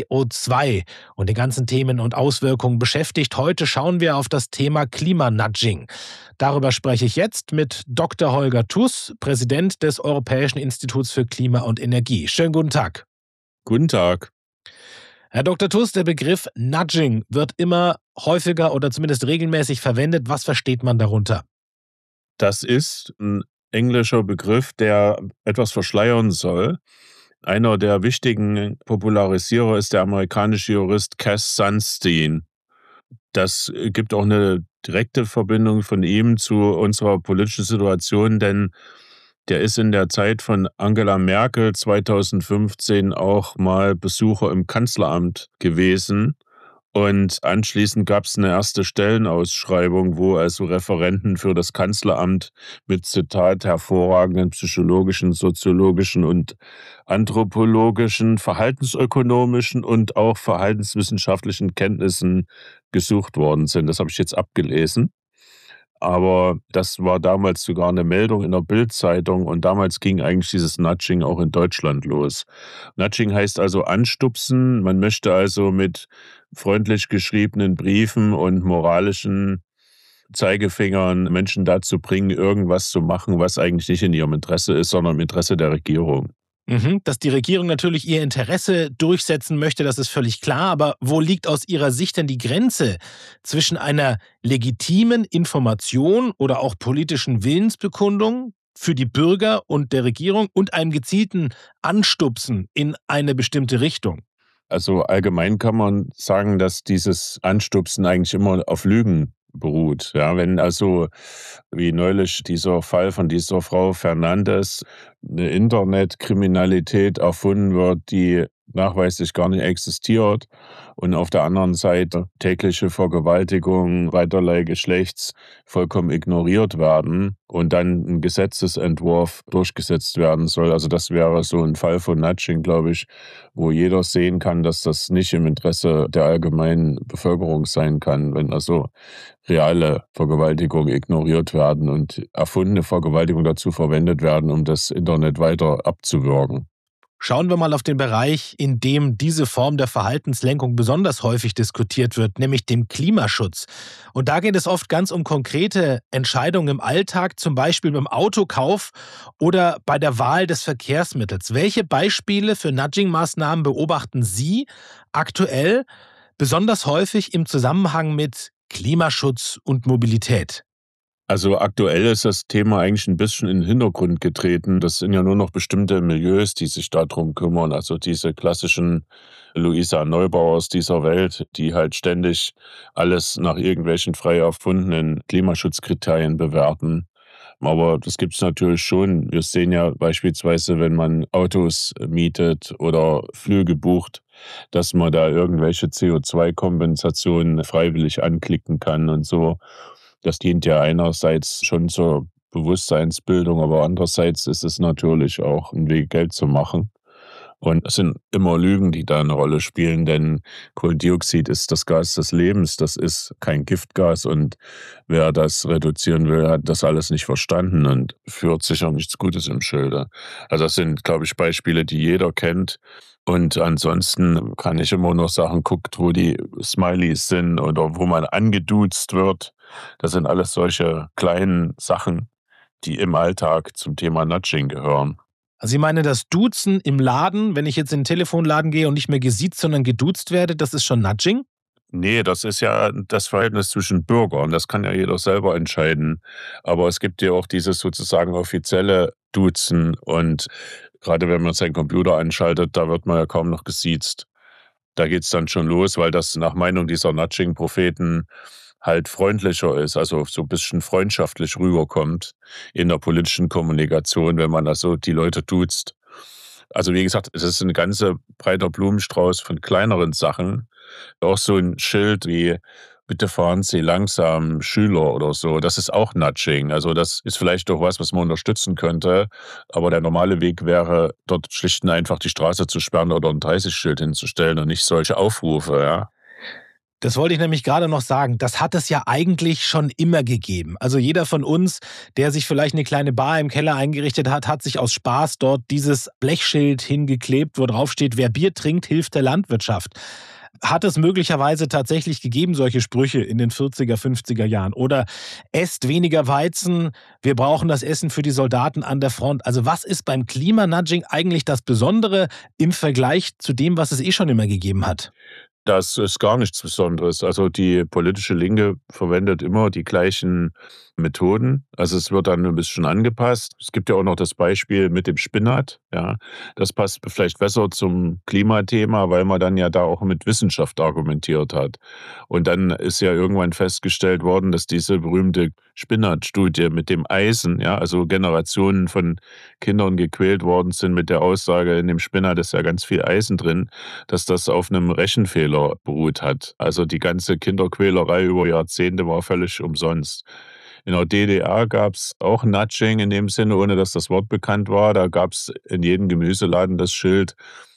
CO2 und den ganzen Themen und Auswirkungen beschäftigt. Heute schauen wir auf das Thema Klimanudging. Darüber spreche ich jetzt mit Dr. Holger Tuss, Präsident des Europäischen Instituts für Klima und Energie. Schönen guten Tag. Guten Tag. Herr Dr. Tuss, der Begriff Nudging wird immer häufiger oder zumindest regelmäßig verwendet. Was versteht man darunter? Das ist ein englischer Begriff, der etwas verschleiern soll. Einer der wichtigen Popularisierer ist der amerikanische Jurist Cass Sunstein. Das gibt auch eine direkte Verbindung von ihm zu unserer politischen Situation, denn der ist in der Zeit von Angela Merkel 2015 auch mal Besucher im Kanzleramt gewesen. Und anschließend gab es eine erste Stellenausschreibung, wo also Referenten für das Kanzleramt mit, Zitat, hervorragenden psychologischen, soziologischen und anthropologischen, verhaltensökonomischen und auch verhaltenswissenschaftlichen Kenntnissen gesucht worden sind. Das habe ich jetzt abgelesen. Aber das war damals sogar eine Meldung in der Bild-Zeitung und damals ging eigentlich dieses Nudging auch in Deutschland los. Nudging heißt also anstupsen. Man möchte also mit freundlich geschriebenen Briefen und moralischen Zeigefingern Menschen dazu bringen, irgendwas zu machen, was eigentlich nicht in ihrem Interesse ist, sondern im Interesse der Regierung. Dass die Regierung natürlich ihr Interesse durchsetzen möchte, das ist völlig klar. Aber wo liegt aus Ihrer Sicht denn die Grenze zwischen einer legitimen Information oder auch politischen Willensbekundung für die Bürger und der Regierung und einem gezielten Anstupsen in eine bestimmte Richtung? Also allgemein kann man sagen, dass dieses Anstupsen eigentlich immer auf Lügen beruht. Ja, wenn also, wie neulich dieser Fall von dieser Frau Fernandes, eine Internetkriminalität erfunden wird, die nachweislich gar nicht existiert und auf der anderen Seite tägliche Vergewaltigungen beiderlei Geschlechts vollkommen ignoriert werden und dann ein Gesetzesentwurf durchgesetzt werden soll. Also das wäre so ein Fall von Nudging, glaube ich, wo jeder sehen kann, dass das nicht im Interesse der allgemeinen Bevölkerung sein kann, wenn also reale Vergewaltigungen ignoriert werden und erfundene Vergewaltigungen dazu verwendet werden, um das Internet weiter abzuwürgen. Schauen wir mal auf den Bereich, in dem diese Form der Verhaltenslenkung besonders häufig diskutiert wird, nämlich dem Klimaschutz. Und da geht es oft ganz um konkrete Entscheidungen im Alltag, zum Beispiel beim Autokauf oder bei der Wahl des Verkehrsmittels. Welche Beispiele für Nudging-Maßnahmen beobachten Sie aktuell besonders häufig im Zusammenhang mit Klimaschutz und Mobilität? Also aktuell ist das Thema eigentlich ein bisschen in den Hintergrund getreten. Das sind ja nur noch bestimmte Milieus, die sich darum kümmern. Also diese klassischen Luisa Neubauers dieser Welt, die halt ständig alles nach irgendwelchen frei erfundenen Klimaschutzkriterien bewerten. Aber das gibt es natürlich schon. Wir sehen ja beispielsweise, wenn man Autos mietet oder Flüge bucht, dass man da irgendwelche CO2-Kompensationen freiwillig anklicken kann und so. Das dient ja einerseits schon zur Bewusstseinsbildung, aber andererseits ist es natürlich auch ein Weg, Geld zu machen. Und es sind immer Lügen, die da eine Rolle spielen, denn Kohlendioxid ist das Gas des Lebens, das ist kein Giftgas und wer das reduzieren will, hat das alles nicht verstanden und führt sicher nichts Gutes im Schilde. Also das sind, glaube ich, Beispiele, die jeder kennt. Und ansonsten kann ich immer noch sagen, guckt, wo die Smileys sind oder wo man angeduzt wird. Das sind alles solche kleinen Sachen, die im Alltag zum Thema Nudging gehören. Also Sie meinen, das Duzen im Laden, wenn ich jetzt in den Telefonladen gehe und nicht mehr gesiezt, sondern geduzt werde, das ist schon Nudging? Nee, das ist ja das Verhältnis zwischen Bürgern. Das kann ja jeder selber entscheiden. Aber es gibt ja auch dieses sozusagen offizielle Duzen. Und gerade wenn man seinen Computer anschaltet, da wird man ja kaum noch gesiezt. Da geht's dann schon los, weil das nach Meinung dieser Nudging-Propheten halt freundlicher ist, also so ein bisschen freundschaftlich rüberkommt in der politischen Kommunikation, wenn man also die Leute duzt. Also wie gesagt, es ist ein ganzer breiter Blumenstrauß von kleineren Sachen. Auch so ein Schild wie „Bitte fahren Sie langsam, Schüler" oder so, das ist auch Nudging. Also das ist vielleicht doch was man unterstützen könnte, aber der normale Weg wäre, dort schlicht und einfach die Straße zu sperren oder ein 30-Schild hinzustellen und nicht solche Aufrufe, ja. Das wollte ich nämlich gerade noch sagen. Das hat es ja eigentlich schon immer gegeben. Also jeder von uns, der sich vielleicht eine kleine Bar im Keller eingerichtet hat, hat sich aus Spaß dort dieses Blechschild hingeklebt, wo drauf steht: Wer Bier trinkt, hilft der Landwirtschaft. Hat es möglicherweise tatsächlich gegeben, solche Sprüche in den 40er, 50er Jahren? Oder esst weniger Weizen, wir brauchen das Essen für die Soldaten an der Front. Also was ist beim Klimanudging eigentlich das Besondere im Vergleich zu dem, was es eh schon immer gegeben hat? Das ist gar nichts Besonderes. Also die politische Linke verwendet immer die gleichen Methoden. Also es wird dann ein bisschen angepasst. Es gibt ja auch noch das Beispiel mit dem Spinat. Ja, das passt vielleicht besser zum Klimathema, weil man dann ja da auch mit Wissenschaft argumentiert hat. Und dann ist ja irgendwann festgestellt worden, dass diese berühmte Spinat-Studie mit dem Eisen, ja, also Generationen von Kindern gequält worden sind mit der Aussage, in dem Spinat ist ja ganz viel Eisen drin, dass das auf einem Rechenfehler beruht hat. Also die ganze Kinderquälerei über Jahrzehnte war völlig umsonst. In der DDR gab es auch Nudging in dem Sinne, ohne dass das Wort bekannt war. Da gab es in jedem Gemüseladen das Schild: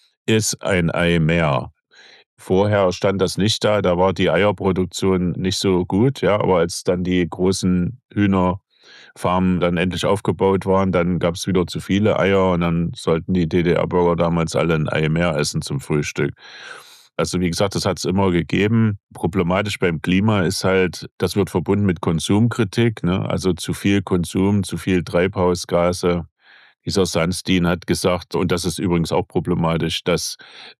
Iss ein Ei mehr. Vorher stand das nicht da, da war die Eierproduktion nicht so gut, ja, aber als dann die großen Hühnerfarmen dann endlich aufgebaut waren, dann gab es wieder zu viele Eier und dann sollten die DDR-Bürger damals alle ein Ei mehr essen zum Frühstück. Also wie gesagt, das hat es immer gegeben. Problematisch beim Klima ist halt, das wird verbunden mit Konsumkritik, ne? Also zu viel Konsum, zu viel Treibhausgase. Dieser Sunstein hat gesagt, und das ist übrigens auch problematisch, dass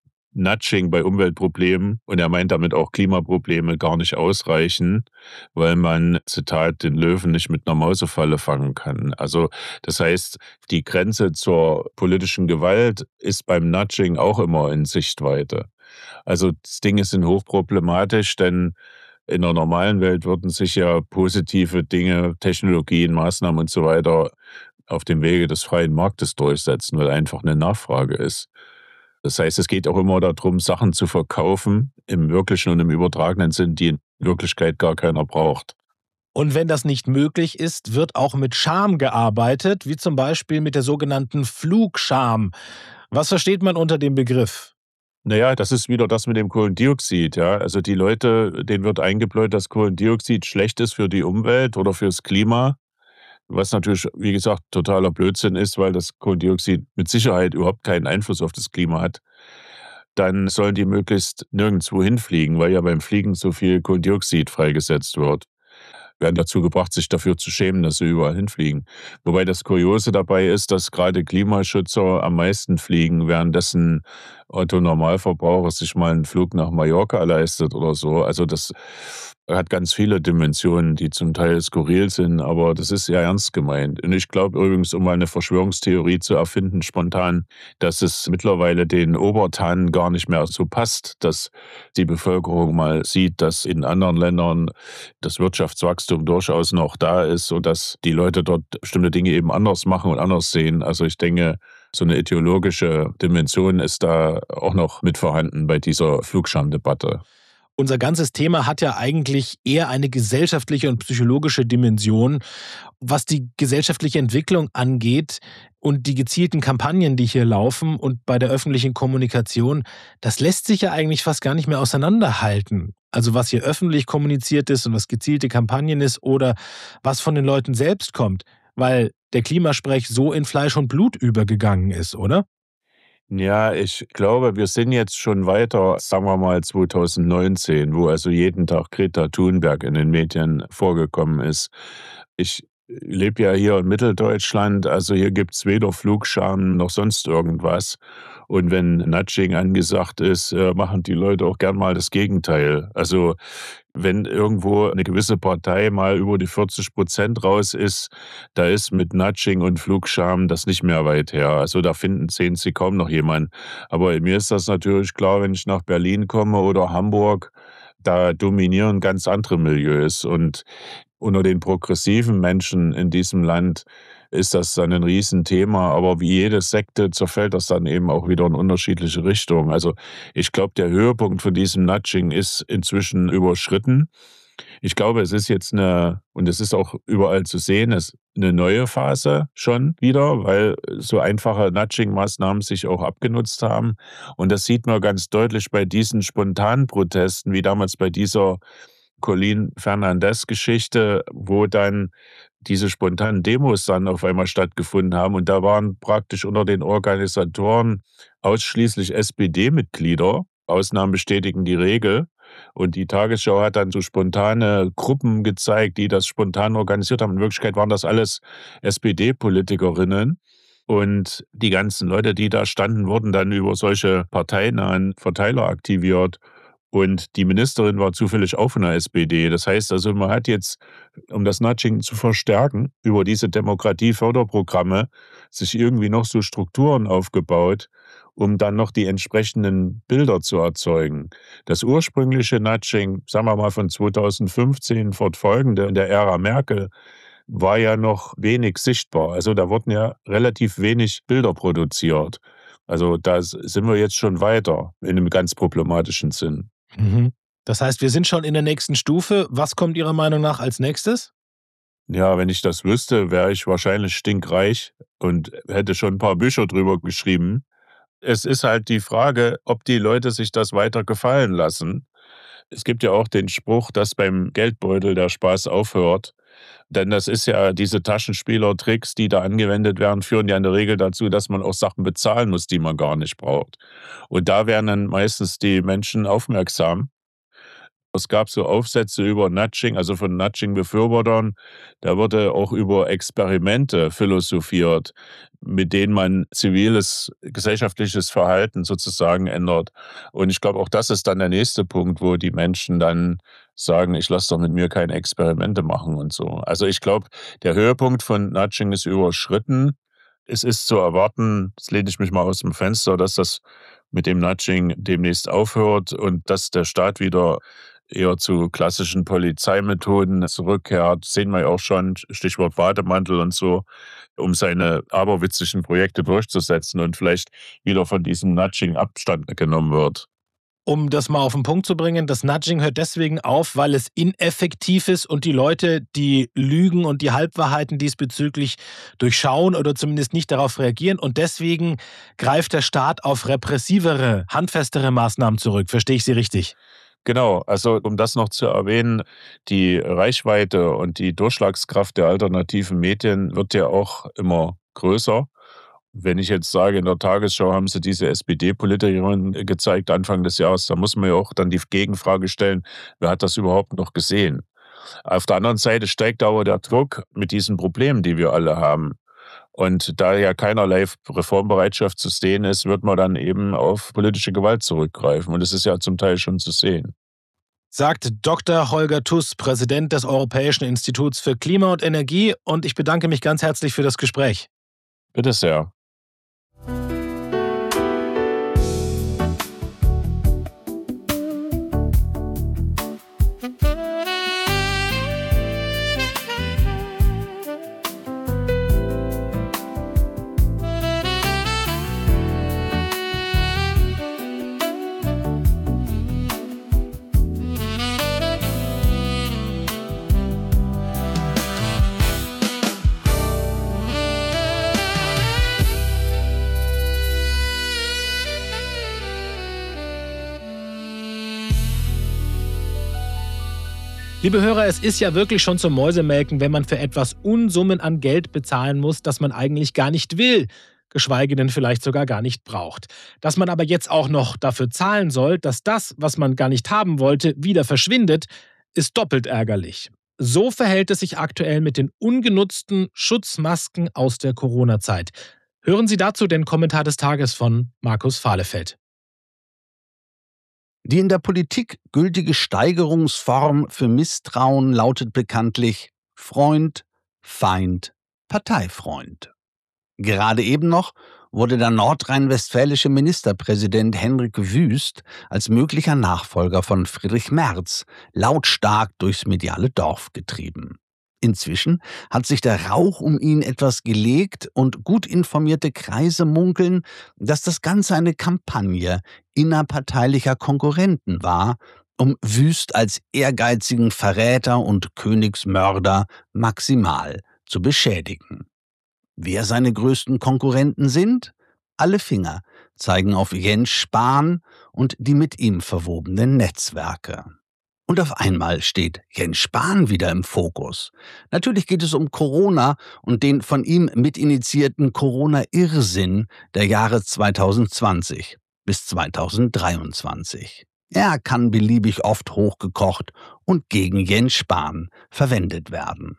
Nudging bei Umweltproblemen, und er meint damit auch Klimaprobleme, gar nicht ausreichen, weil man, Zitat, den Löwen nicht mit einer Mausefalle fangen kann. Also das heißt, die Grenze zur politischen Gewalt ist beim Nudging auch immer in Sichtweite. Also das Ding ist hochproblematisch, denn in der normalen Welt würden sich ja positive Dinge, Technologien, Maßnahmen und so weiter auf dem Wege des freien Marktes durchsetzen, weil einfach eine Nachfrage ist. Das heißt, es geht auch immer darum, Sachen zu verkaufen, im wirklichen und im übertragenen Sinn, die in Wirklichkeit gar keiner braucht. Und wenn das nicht möglich ist, wird auch mit Scham gearbeitet, wie zum Beispiel mit der sogenannten Flugscham. Was versteht man unter dem Begriff? Naja, das ist wieder das mit dem Kohlendioxid, ja. Also die Leute, denen wird eingebläut, dass Kohlendioxid schlecht ist für die Umwelt oder fürs Klima. was natürlich, wie gesagt, totaler Blödsinn ist, weil das Kohlendioxid mit Sicherheit überhaupt keinen Einfluss auf das Klima hat, dann sollen die möglichst nirgendwo hinfliegen, weil ja beim Fliegen so viel Kohlendioxid freigesetzt wird. Werden dazu gebracht, sich dafür zu schämen, dass sie überall hinfliegen. Wobei das Kuriose dabei ist, dass gerade Klimaschützer am meisten fliegen, währenddessen Otto-Normalverbraucher sich mal einen Flug nach Mallorca leistet oder so. Also das hat ganz viele Dimensionen, die zum Teil skurril sind, aber das ist ja ernst gemeint. Und ich glaube übrigens, um mal eine Verschwörungstheorie zu erfinden, spontan, dass es mittlerweile den Obertanen gar nicht mehr so passt, dass die Bevölkerung mal sieht, dass in anderen Ländern das Wirtschaftswachstum durchaus noch da ist und dass die Leute dort bestimmte Dinge eben anders machen und anders sehen. Also ich denke, so eine ideologische Dimension ist da auch noch mit vorhanden bei dieser Flugschamdebatte. Unser ganzes Thema hat ja eigentlich eher eine gesellschaftliche und psychologische Dimension, was die gesellschaftliche Entwicklung angeht und die gezielten Kampagnen, die hier laufen und bei der öffentlichen Kommunikation. Das lässt sich ja eigentlich fast gar nicht mehr auseinanderhalten. Also was hier öffentlich kommuniziert ist und was gezielte Kampagnen ist oder was von den Leuten selbst kommt, weil der Klimasprech so in Fleisch und Blut übergegangen ist, oder? Ja, ich glaube, wir sind jetzt schon weiter, sagen wir mal 2019, wo also jeden Tag Greta Thunberg in den Medien vorgekommen ist. Ich lebe ja hier in Mitteldeutschland, also hier gibt's weder Flugscham noch sonst irgendwas. Und wenn Nudging angesagt ist, machen die Leute auch gern mal das Gegenteil. Also wenn irgendwo eine gewisse Partei mal über die 40% raus ist, da ist mit Nudging und Flugscham das nicht mehr weit her. Also da sehen sie kaum noch jemanden. Aber mir ist das natürlich klar, wenn ich nach Berlin komme oder Hamburg, da dominieren ganz andere Milieus. Und unter den progressiven Menschen in diesem Land ist das dann ein Riesenthema. Aber wie jede Sekte zerfällt das dann eben auch wieder in unterschiedliche Richtungen. Also ich glaube, der Höhepunkt von diesem Nudging ist inzwischen überschritten. Ich glaube, es ist jetzt und es ist auch überall zu sehen, es ist eine neue Phase schon wieder, weil so einfache Nudging-Maßnahmen sich auch abgenutzt haben. Und das sieht man ganz deutlich bei diesen spontanen Protesten, wie damals bei dieser Colin Fernandez-Geschichte, wo dann diese spontanen Demos dann auf einmal stattgefunden haben. Und da waren praktisch unter den Organisatoren ausschließlich SPD-Mitglieder. Ausnahmen bestätigen die Regel. Und die Tagesschau hat dann so spontane Gruppen gezeigt, die das spontan organisiert haben. In Wirklichkeit waren das alles SPD-Politikerinnen. Und die ganzen Leute, die da standen, wurden dann über solche parteinahen Verteiler aktiviert. Und die Ministerin war zufällig auch von der SPD. Das heißt also, man hat jetzt, um das Nudging zu verstärken, über diese Demokratieförderprogramme sich irgendwie noch so Strukturen aufgebaut, um dann noch die entsprechenden Bilder zu erzeugen. Das ursprüngliche Nudging, sagen wir mal von 2015 fortfolgende in der Ära Merkel, war ja noch wenig sichtbar. Also da wurden ja relativ wenig Bilder produziert. Also da sind wir jetzt schon weiter in einem ganz problematischen Sinn. Mhm. Das heißt, wir sind schon in der nächsten Stufe. Was kommt Ihrer Meinung nach als nächstes? Ja, wenn ich das wüsste, wäre ich wahrscheinlich stinkreich und hätte schon ein paar Bücher drüber geschrieben. Es ist halt die Frage, ob die Leute sich das weiter gefallen lassen. Es gibt ja auch den Spruch, dass beim Geldbeutel der Spaß aufhört. Denn das ist ja, diese Taschenspielertricks, die da angewendet werden, führen ja in der Regel dazu, dass man auch Sachen bezahlen muss, die man gar nicht braucht. Und da werden dann meistens die Menschen aufmerksam. Es gab so Aufsätze über Nudging, also von Nudging-Befürwortern. Da wurde auch über Experimente philosophiert, mit denen man ziviles, gesellschaftliches Verhalten sozusagen ändert. Und ich glaube, auch das ist dann der nächste Punkt, wo die Menschen dann sagen, ich lasse doch mit mir keine Experimente machen und so. Also ich glaube, der Höhepunkt von Nudging ist überschritten. Es ist zu erwarten, jetzt lehne ich mich mal aus dem Fenster, dass das mit dem Nudging demnächst aufhört und dass der Staat wieder eher zu klassischen Polizeimethoden zurückkehrt. Das sehen wir ja auch schon, Stichwort Bademantel und so, um seine aberwitzigen Projekte durchzusetzen und vielleicht wieder von diesem Nudging Abstand genommen wird. Um das mal auf den Punkt zu bringen, das Nudging hört deswegen auf, weil es ineffektiv ist und die Leute die Lügen und die Halbwahrheiten diesbezüglich durchschauen oder zumindest nicht darauf reagieren. Und deswegen greift der Staat auf repressivere, handfestere Maßnahmen zurück. Verstehe ich Sie richtig? Genau, also um das noch zu erwähnen, die Reichweite und die Durchschlagskraft der alternativen Medien wird ja auch immer größer. Wenn ich jetzt sage, in der Tagesschau haben sie diese SPD-Politikerin gezeigt Anfang des Jahres, da muss man ja auch dann die Gegenfrage stellen, wer hat das überhaupt noch gesehen? Auf der anderen Seite steigt aber der Druck mit diesen Problemen, die wir alle haben. Und da ja keinerlei Reformbereitschaft zu sehen ist, wird man dann eben auf politische Gewalt zurückgreifen. Und das ist ja zum Teil schon zu sehen. Sagt Dr. Holger Tuss, Präsident des Europäischen Instituts für Klima und Energie. Und ich bedanke mich ganz herzlich für das Gespräch. Bitte sehr. Liebe Hörer, es ist ja wirklich schon zum Mäusemelken, wenn man für etwas Unsummen an Geld bezahlen muss, das man eigentlich gar nicht will, geschweige denn vielleicht sogar gar nicht braucht. Dass man aber jetzt auch noch dafür zahlen soll, dass das, was man gar nicht haben wollte, wieder verschwindet, ist doppelt ärgerlich. So verhält es sich aktuell mit den ungenutzten Schutzmasken aus der Corona-Zeit. Hören Sie dazu den Kommentar des Tages von Markus Fahlefeld. Die in der Politik gültige Steigerungsform für Misstrauen lautet bekanntlich Freund, Feind, Parteifreund. Gerade eben noch wurde der nordrhein-westfälische Ministerpräsident Hendrik Wüst als möglicher Nachfolger von Friedrich Merz lautstark durchs mediale Dorf getrieben. Inzwischen hat sich der Rauch um ihn etwas gelegt und gut informierte Kreise munkeln, dass das Ganze eine Kampagne innerparteilicher Konkurrenten war, um Wüst als ehrgeizigen Verräter und Königsmörder maximal zu beschädigen. Wer seine größten Konkurrenten sind? Alle Finger zeigen auf Jens Spahn und die mit ihm verwobenen Netzwerke. Und auf einmal steht Jens Spahn wieder im Fokus. Natürlich geht es um Corona und den von ihm mitinitiierten Corona-Irrsinn der Jahre 2020 bis 2023. Er kann beliebig oft hochgekocht und gegen Jens Spahn verwendet werden.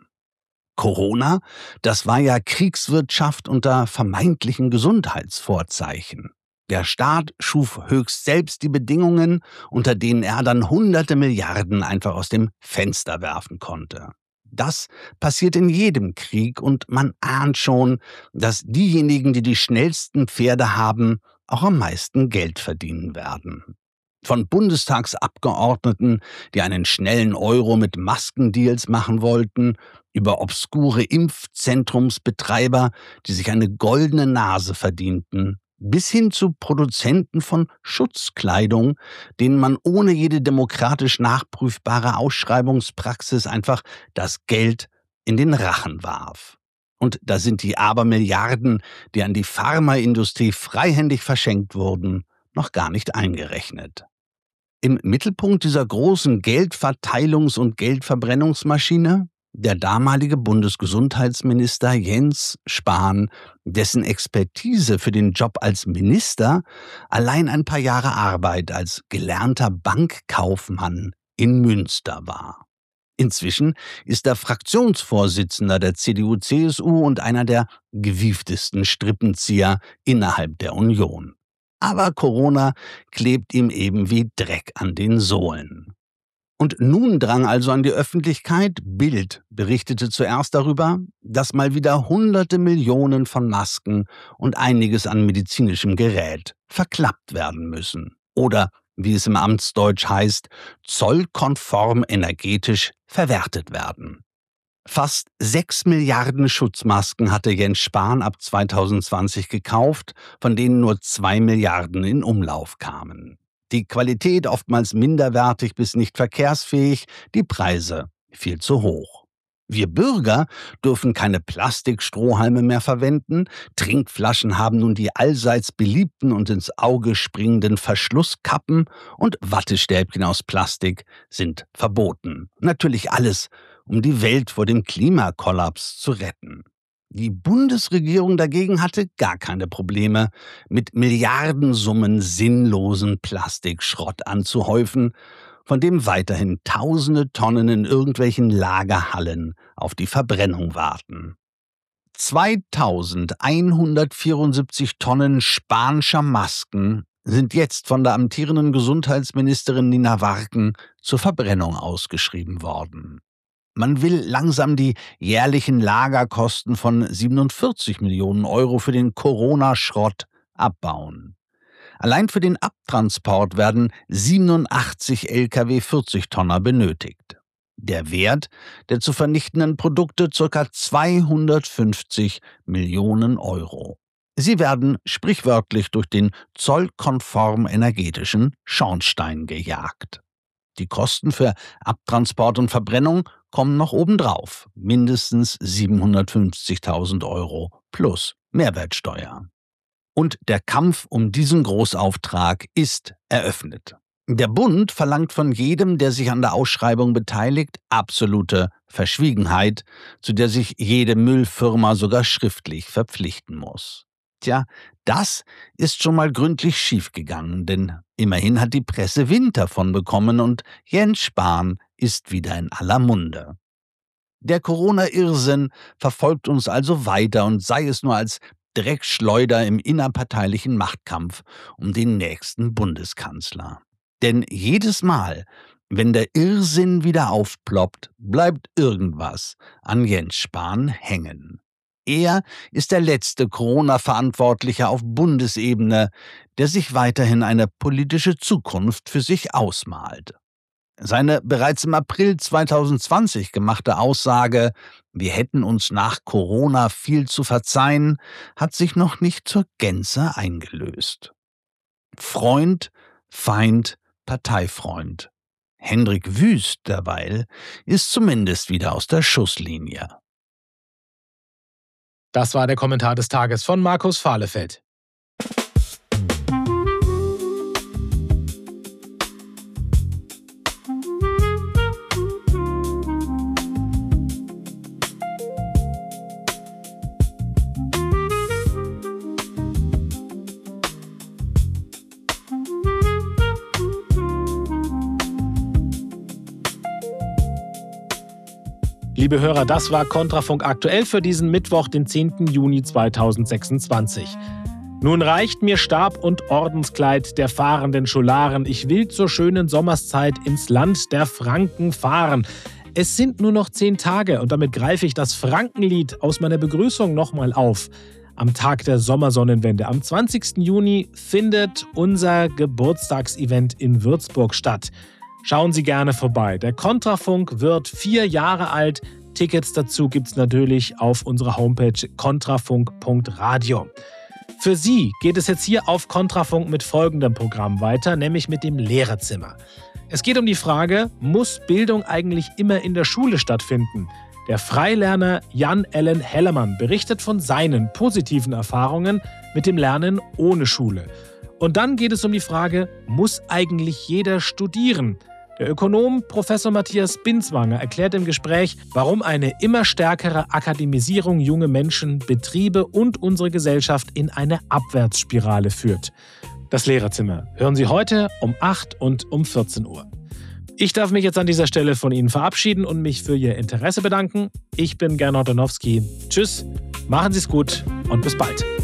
Corona, das war ja Kriegswirtschaft unter vermeintlichen Gesundheitsvorzeichen. Der Staat schuf höchst selbst die Bedingungen, unter denen er dann hunderte Milliarden einfach aus dem Fenster werfen konnte. Das passiert in jedem Krieg und man ahnt schon, dass diejenigen, die die schnellsten Pferde haben, auch am meisten Geld verdienen werden. Von Bundestagsabgeordneten, die einen schnellen Euro mit Maskendeals machen wollten, über obskure Impfzentrumsbetreiber, die sich eine goldene Nase verdienten, bis hin zu Produzenten von Schutzkleidung, denen man ohne jede demokratisch nachprüfbare Ausschreibungspraxis einfach das Geld in den Rachen warf. Und da sind die Abermilliarden, die an die Pharmaindustrie freihändig verschenkt wurden, noch gar nicht eingerechnet. Im Mittelpunkt dieser großen Geldverteilungs- und Geldverbrennungsmaschine der damalige Bundesgesundheitsminister Jens Spahn, dessen Expertise für den Job als Minister allein ein paar Jahre Arbeit als gelernter Bankkaufmann in Münster war. Inzwischen ist er Fraktionsvorsitzender der CDU/CSU und einer der gewieftesten Strippenzieher innerhalb der Union. Aber Corona klebt ihm eben wie Dreck an den Sohlen. Und nun drang also an die Öffentlichkeit, Bild berichtete zuerst darüber, dass mal wieder hunderte Millionen von Masken und einiges an medizinischem Gerät verklappt werden müssen. Oder, wie es im Amtsdeutsch heißt, zollkonform energetisch verwertet werden. Fast 6 Milliarden Schutzmasken hatte Jens Spahn ab 2020 gekauft, von denen nur 2 Milliarden in Umlauf kamen. Die Qualität oftmals minderwertig bis nicht verkehrsfähig, die Preise viel zu hoch. Wir Bürger dürfen keine Plastikstrohhalme mehr verwenden, Trinkflaschen haben nun die allseits beliebten und ins Auge springenden Verschlusskappen und Wattestäbchen aus Plastik sind verboten. Natürlich alles, um die Welt vor dem Klimakollaps zu retten. Die Bundesregierung dagegen hatte gar keine Probleme, mit Milliardensummen sinnlosen Plastikschrott anzuhäufen, von dem weiterhin tausende Tonnen in irgendwelchen Lagerhallen auf die Verbrennung warten. 2174 Tonnen spanischer Masken sind jetzt von der amtierenden Gesundheitsministerin Nina Warken zur Verbrennung ausgeschrieben worden. Man will langsam die jährlichen Lagerkosten von 47 Millionen Euro für den Corona-Schrott abbauen. Allein für den Abtransport werden 87 Lkw 40-Tonner benötigt. Der Wert der zu vernichtenden Produkte ca. 250 Millionen Euro. Sie werden sprichwörtlich durch den zollkonform energetischen Schornstein gejagt. Die Kosten für Abtransport und Verbrennung kommen noch obendrauf, mindestens 750.000 Euro plus Mehrwertsteuer. Und der Kampf um diesen Großauftrag ist eröffnet. Der Bund verlangt von jedem, der sich an der Ausschreibung beteiligt, absolute Verschwiegenheit, zu der sich jede Müllfirma sogar schriftlich verpflichten muss. Tja, das ist schon mal gründlich schiefgegangen, denn immerhin hat die Presse Wind davon bekommen und Jens Spahn ist wieder in aller Munde. Der Corona-Irrsinn verfolgt uns also weiter und sei es nur als Dreckschleuder im innerparteilichen Machtkampf um den nächsten Bundeskanzler. Denn jedes Mal, wenn der Irrsinn wieder aufploppt, bleibt irgendwas an Jens Spahn hängen. Er ist der letzte Corona-Verantwortliche auf Bundesebene, der sich weiterhin eine politische Zukunft für sich ausmalt. Seine bereits im April 2020 gemachte Aussage, wir hätten uns nach Corona viel zu verzeihen, hat sich noch nicht zur Gänze eingelöst. Freund, Feind, Parteifreund. Hendrik Wüst derweil ist zumindest wieder aus der Schusslinie. Das war der Kommentar des Tages von Markus Fahlefeld. Liebe Hörer, das war Kontrafunk aktuell für diesen Mittwoch, den 10. Juni 2026. Nun reicht mir Stab und Ordenskleid der fahrenden Scholaren. Ich will zur schönen Sommerszeit ins Land der Franken fahren. Es sind nur noch 10 Tage und damit greife ich das Frankenlied aus meiner Begrüßung nochmal auf. Am Tag der Sommersonnenwende, am 20. Juni, findet unser Geburtstagsevent in Würzburg statt. Schauen Sie gerne vorbei. Der Kontrafunk wird 4 Jahre alt. Tickets dazu gibt's natürlich auf unserer Homepage kontrafunk.radio. Für Sie geht es jetzt hier auf Kontrafunk mit folgendem Programm weiter, nämlich mit dem Lehrerzimmer. Es geht um die Frage, muss Bildung eigentlich immer in der Schule stattfinden? Der Freilerner Jan-Ellen Hellermann berichtet von seinen positiven Erfahrungen mit dem Lernen ohne Schule. Und dann geht es um die Frage, muss eigentlich jeder studieren? Der Ökonom Professor Matthias Binswanger erklärt im Gespräch, warum eine immer stärkere Akademisierung junge Menschen, Betriebe und unsere Gesellschaft in eine Abwärtsspirale führt. Das Lehrerzimmer hören Sie heute um 8 und um 14 Uhr. Ich darf mich jetzt an dieser Stelle von Ihnen verabschieden und mich für Ihr Interesse bedanken. Ich bin Gernot Danowski. Tschüss, machen Sie es gut und bis bald.